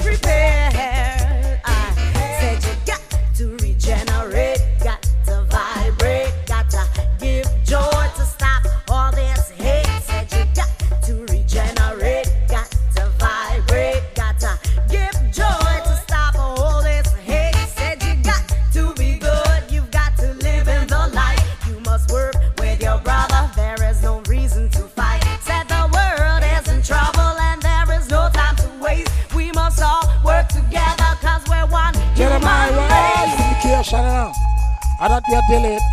prepared. I said you got to regenerate, got to vibrate, got to give joy to stop all this hate. Said you got to regenerate, got to vibrate, got to give joy to stop all this hate. Said you got to be good, you've got to live in the light. You must work with your brother, there is no reason to fight. Said the world is in trouble and there is no time to waste. We must all work together cause we're one Jeremiah, human right? race. Communication now. I don't get delete.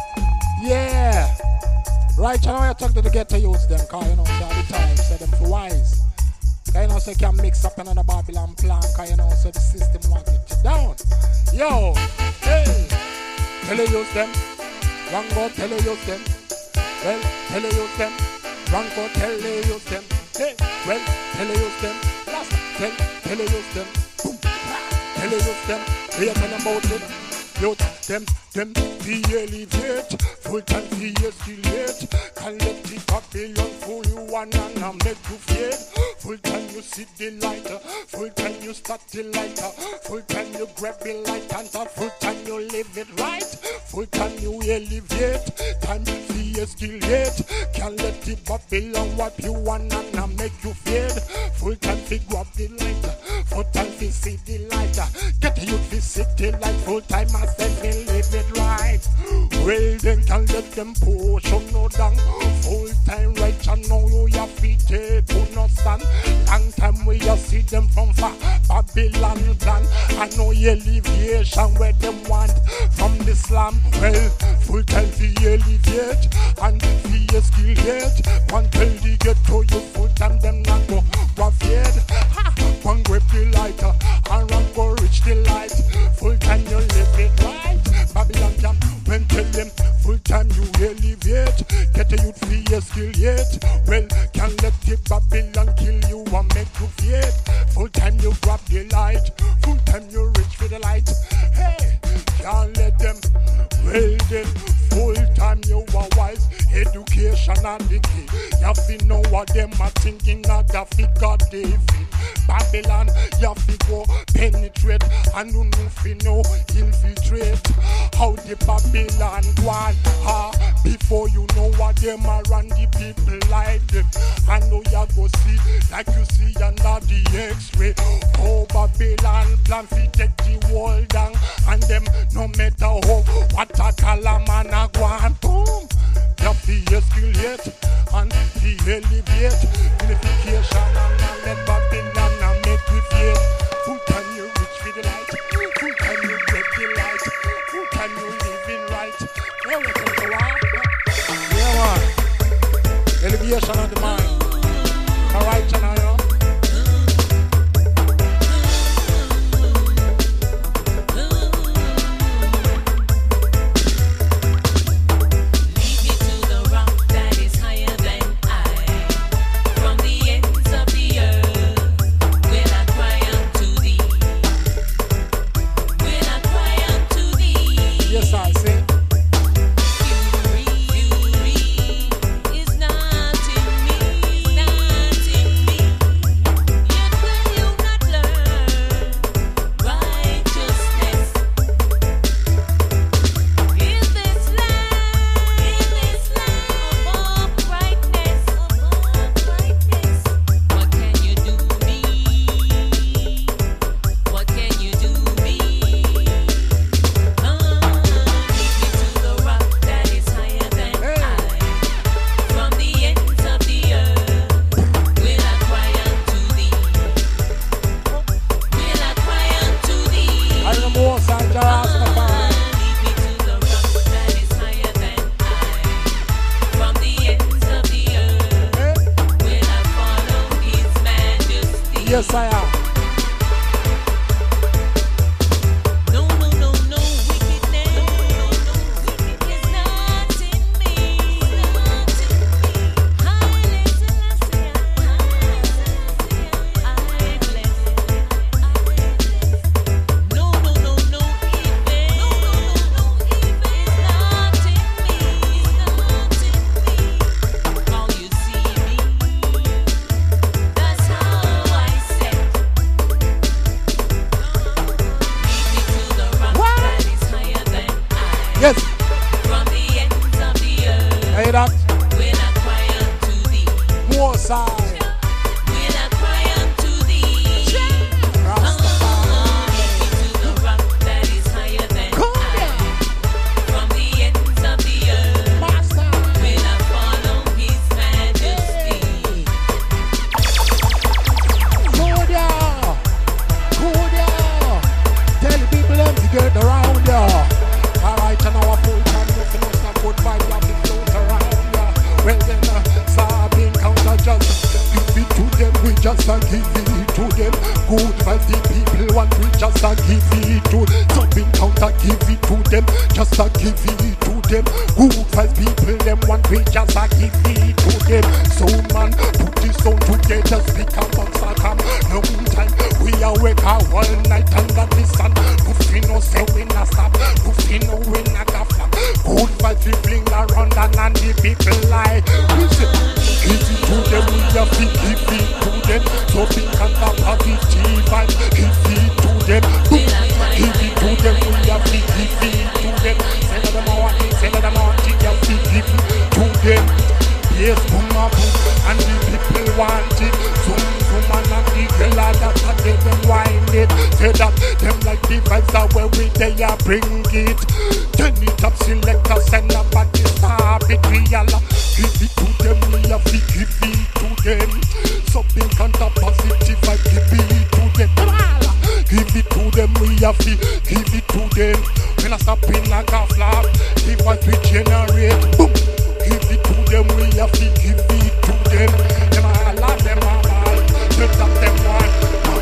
Yeah. Right, you know you talk to the ghetto use them, cause you know, so all the time, say them for wise. Cause you know, so you can mix up another Babylon plan, cause you know, so the system want it down. Yo, hey, tell you use them. Rango, tell you use them. Well, tell you use them. Rango, tell you use them. Hey, well, tell you use them. Last, tell, tell you use them. Boom, tell you use them. Do you tell them about it? youth, them, them, be elevate. Full time, be escalate. Can't let the Babylon fool you one and I make you fade. Full time, you see the light. Full time, you start the light. Full time, you grab the light. And full time, you live it right. Full time, you elevate. Time, be escalate. Can't let the Babylon wipe you one and I make you fade. Full time, be grab the light. Full time, be see the light. Get the youth, be see the light. Full time, I said, we live it right. Well, then can't let them push on no down. Full time, right, you know you your feet to no stand. Long time we just see them from far. Babylon plan. I know elevation where them want from the slum. Well, full time we elevate and we escalate. One tell the get to you full time them not go go fade. One grip the light and one go reach the light. Full time you live it right. Babylon can when tell them full time you elevate. Get a youth free escalate. Well, can't let the Babylon kill you and make you fade. Full time you grab the light. Full time you reach for the light. Hey, can't let them. Well then, full time you are wise. Education and the key. You have to know what them are thinking. Not the figure they fit. Babylon, you have to go penetrate. And you know if you know infiltrate. How the Babylon want ha. Before you know what them are run the people like them. I know you go see like you see under the X-ray. Oh Babylon plan to take the world down. And them no matter how what a calaman a go and boom. You be escalate and be elevate. Unification and let Babylon and make you fade. Full time you reach for the light. Full time you get the light. Full time you living right. Well, you think you are? Yeah, man. Elevation of the mind. Alright, you know, you know. Yes, I am. No, no, no, no wickedness. No, no, no, wickedness not in me. Not in me. Haile Selassie, Haile Selassie, I bless, I bless. No, no, no, no evil. No, no, no, no evil is not in me. Not in me. How you see me, that's how I say. Yes. From the ends of the earth. Hear that? When I cry unto thee. More side. When I cry unto thee. Rastafari. Lead me to the rock that is higher than I. From the ends of the earth. Master. When I follow his majesty. Good ya. Good ya. Tell the people them to get around ya. Alright, and our full time looking us a good vibe of the float around ya. Well then, uh, Sabine counter just give it to them, we just a give it to them. Good vibes the people want, we just a give it to them. Sabine counter give it to them, just a give it to them. Good vibes people them want, we just a give it to them. So man, put this on together, speak amongst us. come. No time, we awake all night under the sun. Nothing no say we not stop. Nothing no we not go flop. Good vibes we fling around and the people like. Give it to them, we have to give it to them. So think on the positive vibes. Give it to them. Give it to them, we have to give it to them. Send them out, send them out, we have to give it to them. Yes, boom, boom, and the people want it. Zoom, zoom, and the girl that's what they them wind it. Say that them like the vibes are where we they are bring it. Turn it up, select us, send up at the stop it real. Give it to them, we have to give it to them. Something kind of positive, I give it to them. Give it to them, we have to give it to them. When I stop in like a flap, give what we generate. Boom. Give it to them, we have to give it to them. Them all of them are all, just up them one.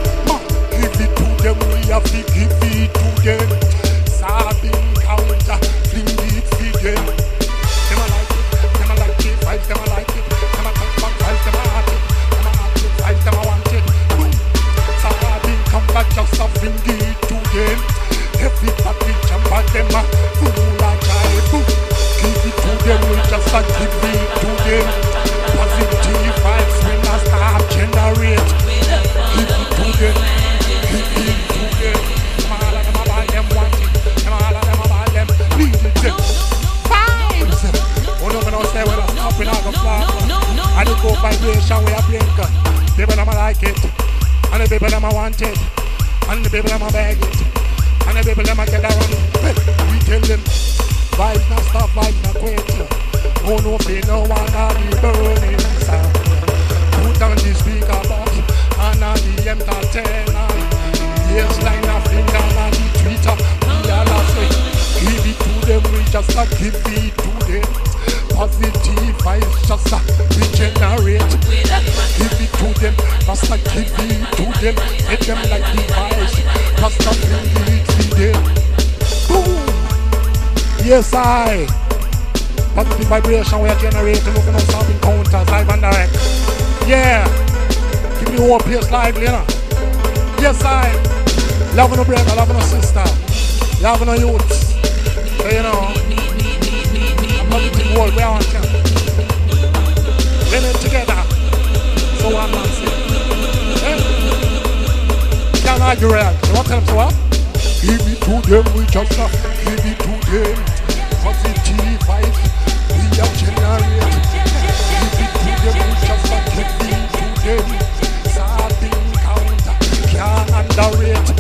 Give it to them, we have to give it to them. Sabbing counter, fling it for them. Them a like it, them a like it, vibes, them a like it. Them a come back, vibes, them a want it. Them a want it, vibes, them a want it. Boom. Sabbing come back, just a fling it to them. Everybody jump at them, a fool a child. Boom. Give it to them, we just a give it to them. Positive vibes, we not stop generate. Give it to them, give it to them. Them all of them about them want it. Them all of them about them need it. Vibes! Oh no, we don't say we're not stopping out the flap. And it go vibration, we are blink. People them like it. And the people them want it. And the people them beg it. And the people them get around. We tell them. Vibes not stop, vibes not quit. Oh no pain, no one on the burning sound. Put on the speaker box and on the entertainer. Yes, line of finger on the Twitter. We all are saying, give it to them, we just a give it to them. Positive vibes just a regenerate. Give it to them, just a give it to them. Hit them like the vibes, just a bring it to them. Boom! Yes, I. Positive vibration we are generating. Looking at some encounters live and direct. Yeah. Keep the whole place lively, you know. Yes, I. Loving a brother, loving a sister, loving a youth. So, you know, I'm not the world we are on. We're in together. So I'm not saying. Eh? Can't argue real. You want to tell them so what? Give it to them, we just uh, give it to them. Positive vibes, we are generate. Give it to them, we just uh, give it to them. Starting count, can't underrate.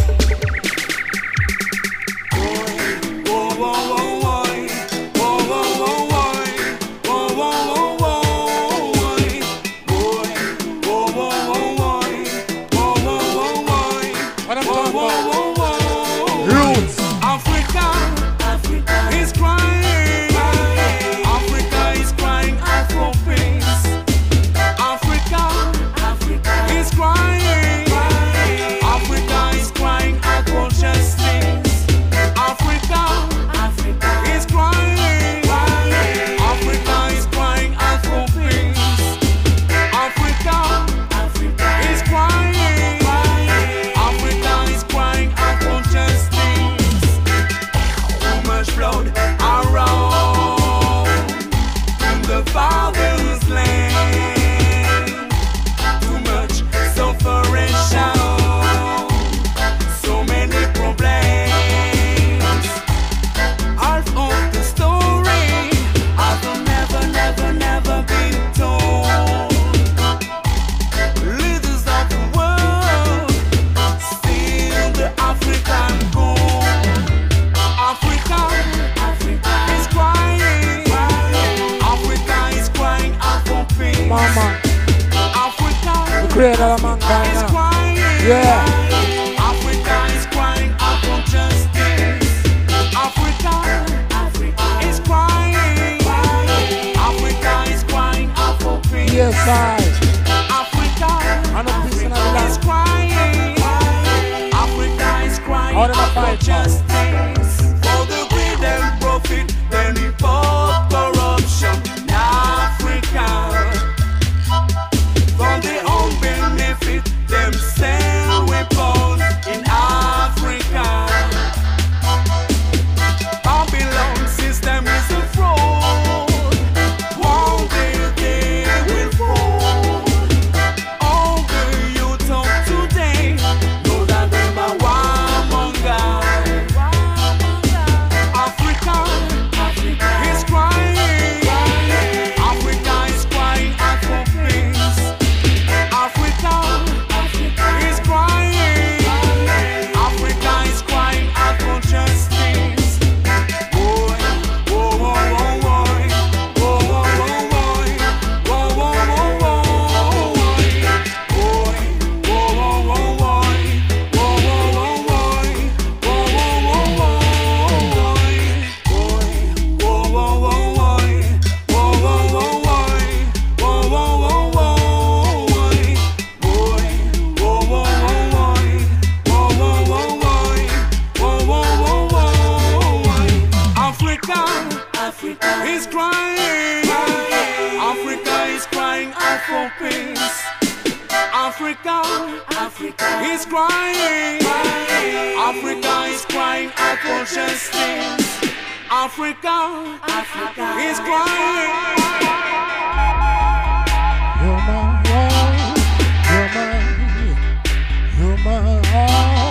What I'm talking about? Roots. Africa, Africa is crying. Africa is crying out for peace. Africa, Africa is crying. Africa is crying out for justice. Africa, Africa is crying. Africa is crying out for peace. Africa, Africa is crying. Africa is crying out for justice. Too much blood around in the father's land. Too much suffering, so many problems. Half of the story I've never, never, never been told. Leaders of the world steal the African gold. Africa, Africa is crying. Africa is crying out for peace. Mama, Africa the creator of mankind is now. crying. Yeah. Africa is crying out for justice. Africa, Africa is crying. Africa is crying out for peace. Yes, I. Africa, I know peace in the Africa is land. crying. Africa is crying How them a out for fight, justice. For the greed and profit, then report corruption in Africa. For their own benefit, them is crying. Africa is crying out for peace. Africa, Africa is crying. Africa is crying out for justice. Africa, Africa is crying. You're my all, you're my, you're my all,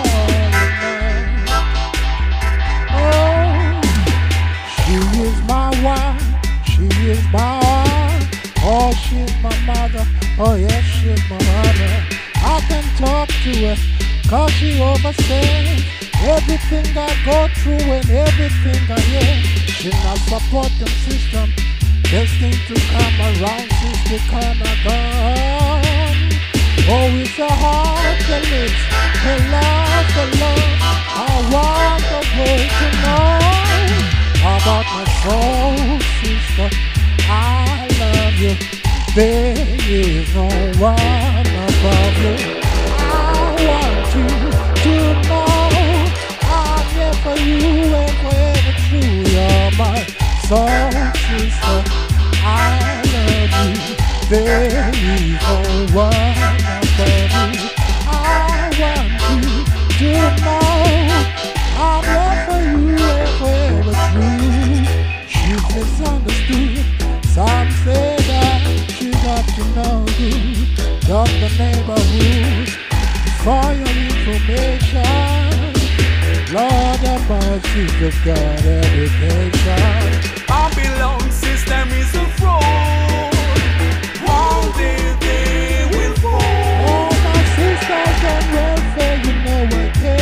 oh, she is my wife, she is my all, oh, she's my mother, oh yes, she's my mother. I can talk to her, cause she overstands everything I go through and everything I hear. She's not supporting system, destined to come around since the corner gone. Oh, it's a heart that lives, the love, the love. I want the world to know about my soul, sister. I love you. There is no one above you. I want you to know I'm here for you and forever true. You're my soul, sister. I love you. There is no one above you. I want you to know I'm here for you and forever true. She's misunderstood. Some say that she got to know you, just the neighborhood. For your information, Lord of mercy, just got education. Babylon system is a fraud. One day they will fall. All my sisters on welfare, you know I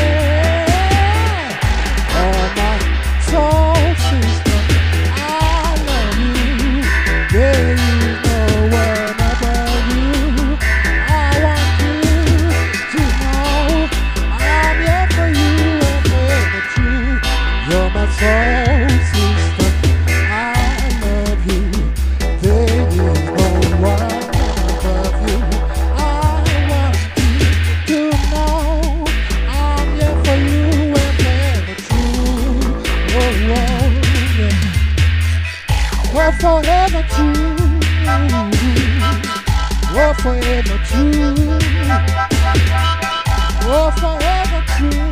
care. All my soul sister, I love you. There is no one above you. I want you to know I'm here for you and forever true. You're my soul sister. I love you. There is no one above you. I want you to know I'm here for you and forever true. Oh, Lord, yeah. We're forever true. We're forever true. We're forever true.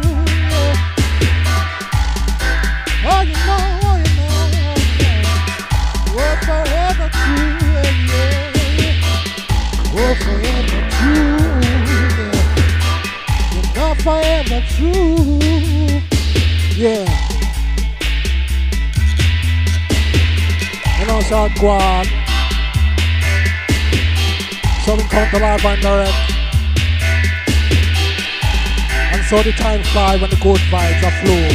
Oh, you know, oh, you know, oh, you know. We're forever true. Yeah, yeah. We're forever true. Yeah. You're forever true. Yeah. You know, so go on. So we come to live and direct. And so the time fly when the good vibes are flow.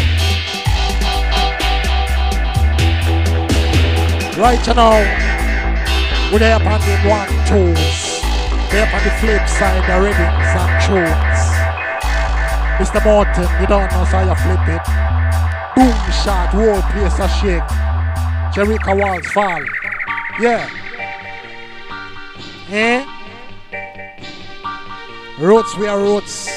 Right you now, we're there upon the one twos. There upon the flip side, the rhythms and tunes. Mister Morton, you don't know how you flip it. Boom shot, whole place a shake. Jericho walls fall. Yeah. Eh? Roots, we are roots.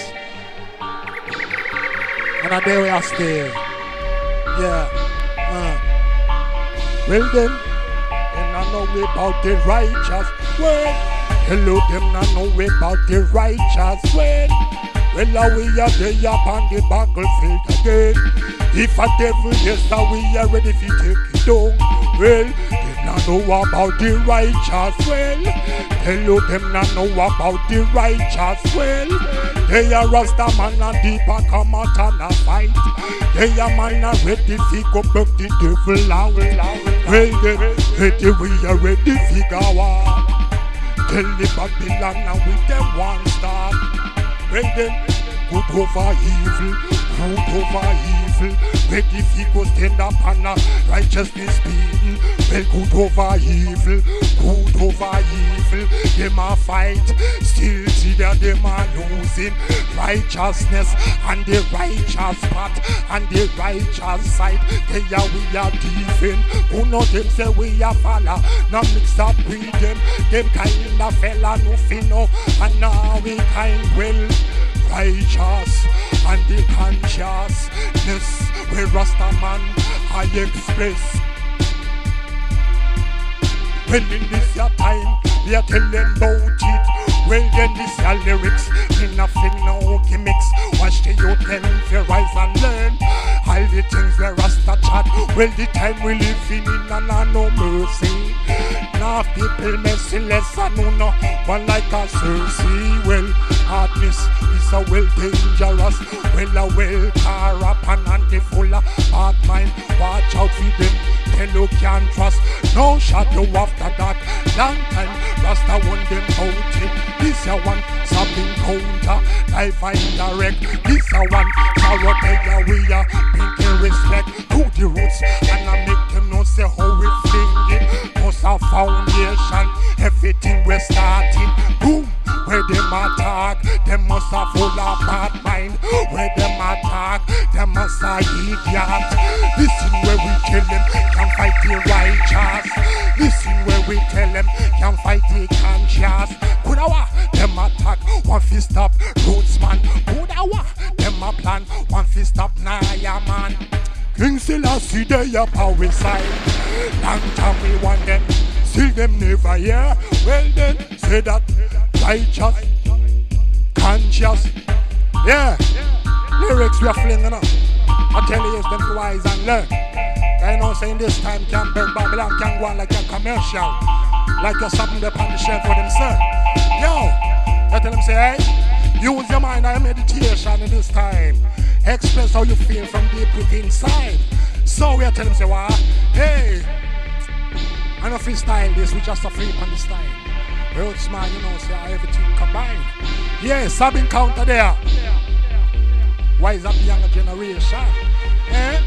And a day we are stay. Yeah. Uh. Well then, them not know about the righteous way. Hello, them not know about the righteous way. Well, are we are there upon the battlefield again. If a devil yes, now we are ready to take it down. Well, them not know about the righteous well. Hello, them not know about the righteous well. They are Rasta man and deeper come out and a fight. They are man and ready to go back the devil out. Well then, ready we are ready to go out. Tell the Babylon now with them one start. Well then, good over evil, good over evil. Ready to go stand up and a righteousness beaten. Well, good over evil, good over evil. Them a fight, still see that them are losing. Righteousness and the righteous path and the righteous side. They are we are defend. Who know them say we are follow. Now mix up with them. Them kind of fella no finno. And now we kind well righteous and the consciousness. We Rasta man I express. When in this your time, we are telling about it. Well then this your lyrics, me nothing no gimmicks. Watch the youth them fi rise and learn. All the things where Rasta chat. Well the time we live in, in and a no mercy. Now people merciless and no no one like a Cersei. Well hardness is a well dangerous. Well a well car up and anti-full of hard mind. Watch out for them. Tell you can't trust. No shadow after that. Long time Rasta won them out it. This a one something counter. Life and direct. This a one carrot they we are pinky respect to the roots. And I make them know say how we fling it. Must have foundation. Everything we started. Boom. Where them attack, them must have full of bad mind. Where them attack, them must have idiot. Listen where we tell them, can fight the righteous. Listen where we tell them, can fight the conscious. Kudawa, them attack, one fist up, roots man. Kudawa, them a plan, one fist up, Naya man. King Selassie, they a power side. Long time we want them, still them never hear. Well then, say that. Righteous, conscious, yeah. Lyrics we are flinging up. I tell you, them to wise and learn. I know saying this time can't beg Babylon can go on like a commercial, like you're something up on the shelf for themselves. Yo, I tell them say, hey, use your mind and meditation in this time. Express how you feel from deep within inside. So we are telling them say, wow, hey, I don't freestyle this, we just a free on the style. Roots man, you know, say everything combined. Yes, I've been counted there. Why is that the younger generation? Eh?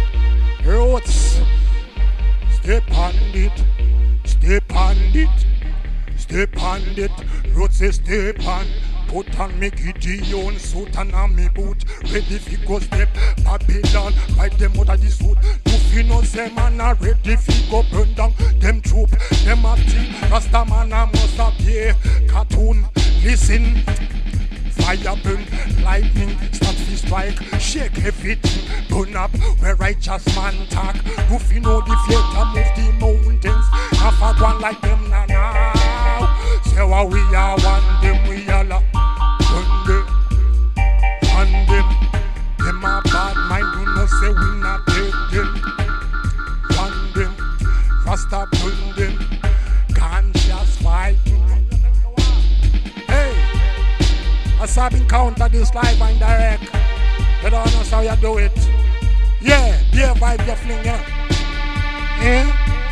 Roots. Step on it. Step on it. Step on it. Roots is step on. Put on me Gideon suit and on me boot. Ready fi go step Babylon. Right them out of the suit. You know say man a ready fi go burn down them troop. Them a thing Rasta man a must appear. Cartoon listen. Fire burn, lightning start fi strike. Shake everything, burn up where righteous man talk. If you know the theater move the mountains. Half a one like them na now. Say what we are one them we are la. Burn them, on them. Them a bad mind, you know say we not dead them. One them, Rasta burn them. Conscious fighting. Hey, as I've been counted this live and direct. You don't know how you do it. Yeah, beer vibe you fling, yeah. Eh?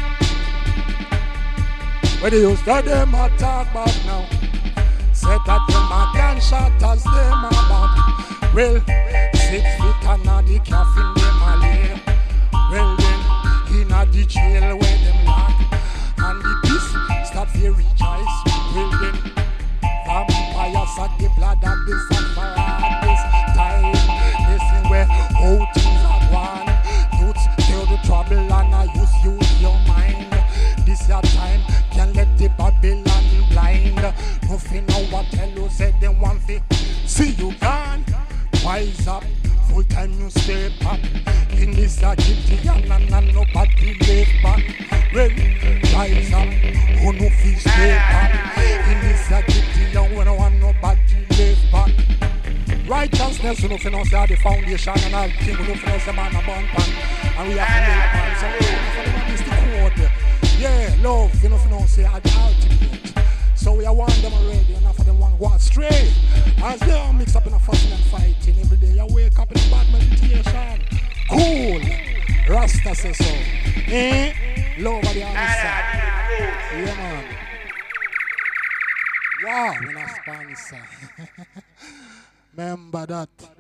Where they used to them a talk about now. Said that them a gunshot as them a bad. Well, six feet under the coffin them a lay. Well then, in a the jail where them lock. And the peace start to rejoice. Well then, vampires at the blood of the saffron this time. Listen where all things are gone. Youths tell the trouble and I use use your mind. This your time, can't let the Babylon blind. Nothing know what tell you said them one thing. See you gone, wise up, full time you stay up. In this agility and nobody live back. Well, rise up, who no feel stay up. In this agility and we don't want nobody live back. Righteousness, you know, if you know, say the foundation and all things, you know, if you know, say man a born pan. And we have to live pan. So, you know, this is the code. Yeah, love, you know, if you know, say at the ultimate. So we are one them already, and after them one go astray. As they all mix up in a fussing and fighting every day, you wake up in a bad meditation. Cool. Rasta says so. Eh? Love of the answer. Yeah, man. Wow, when I Spanish. Remember that.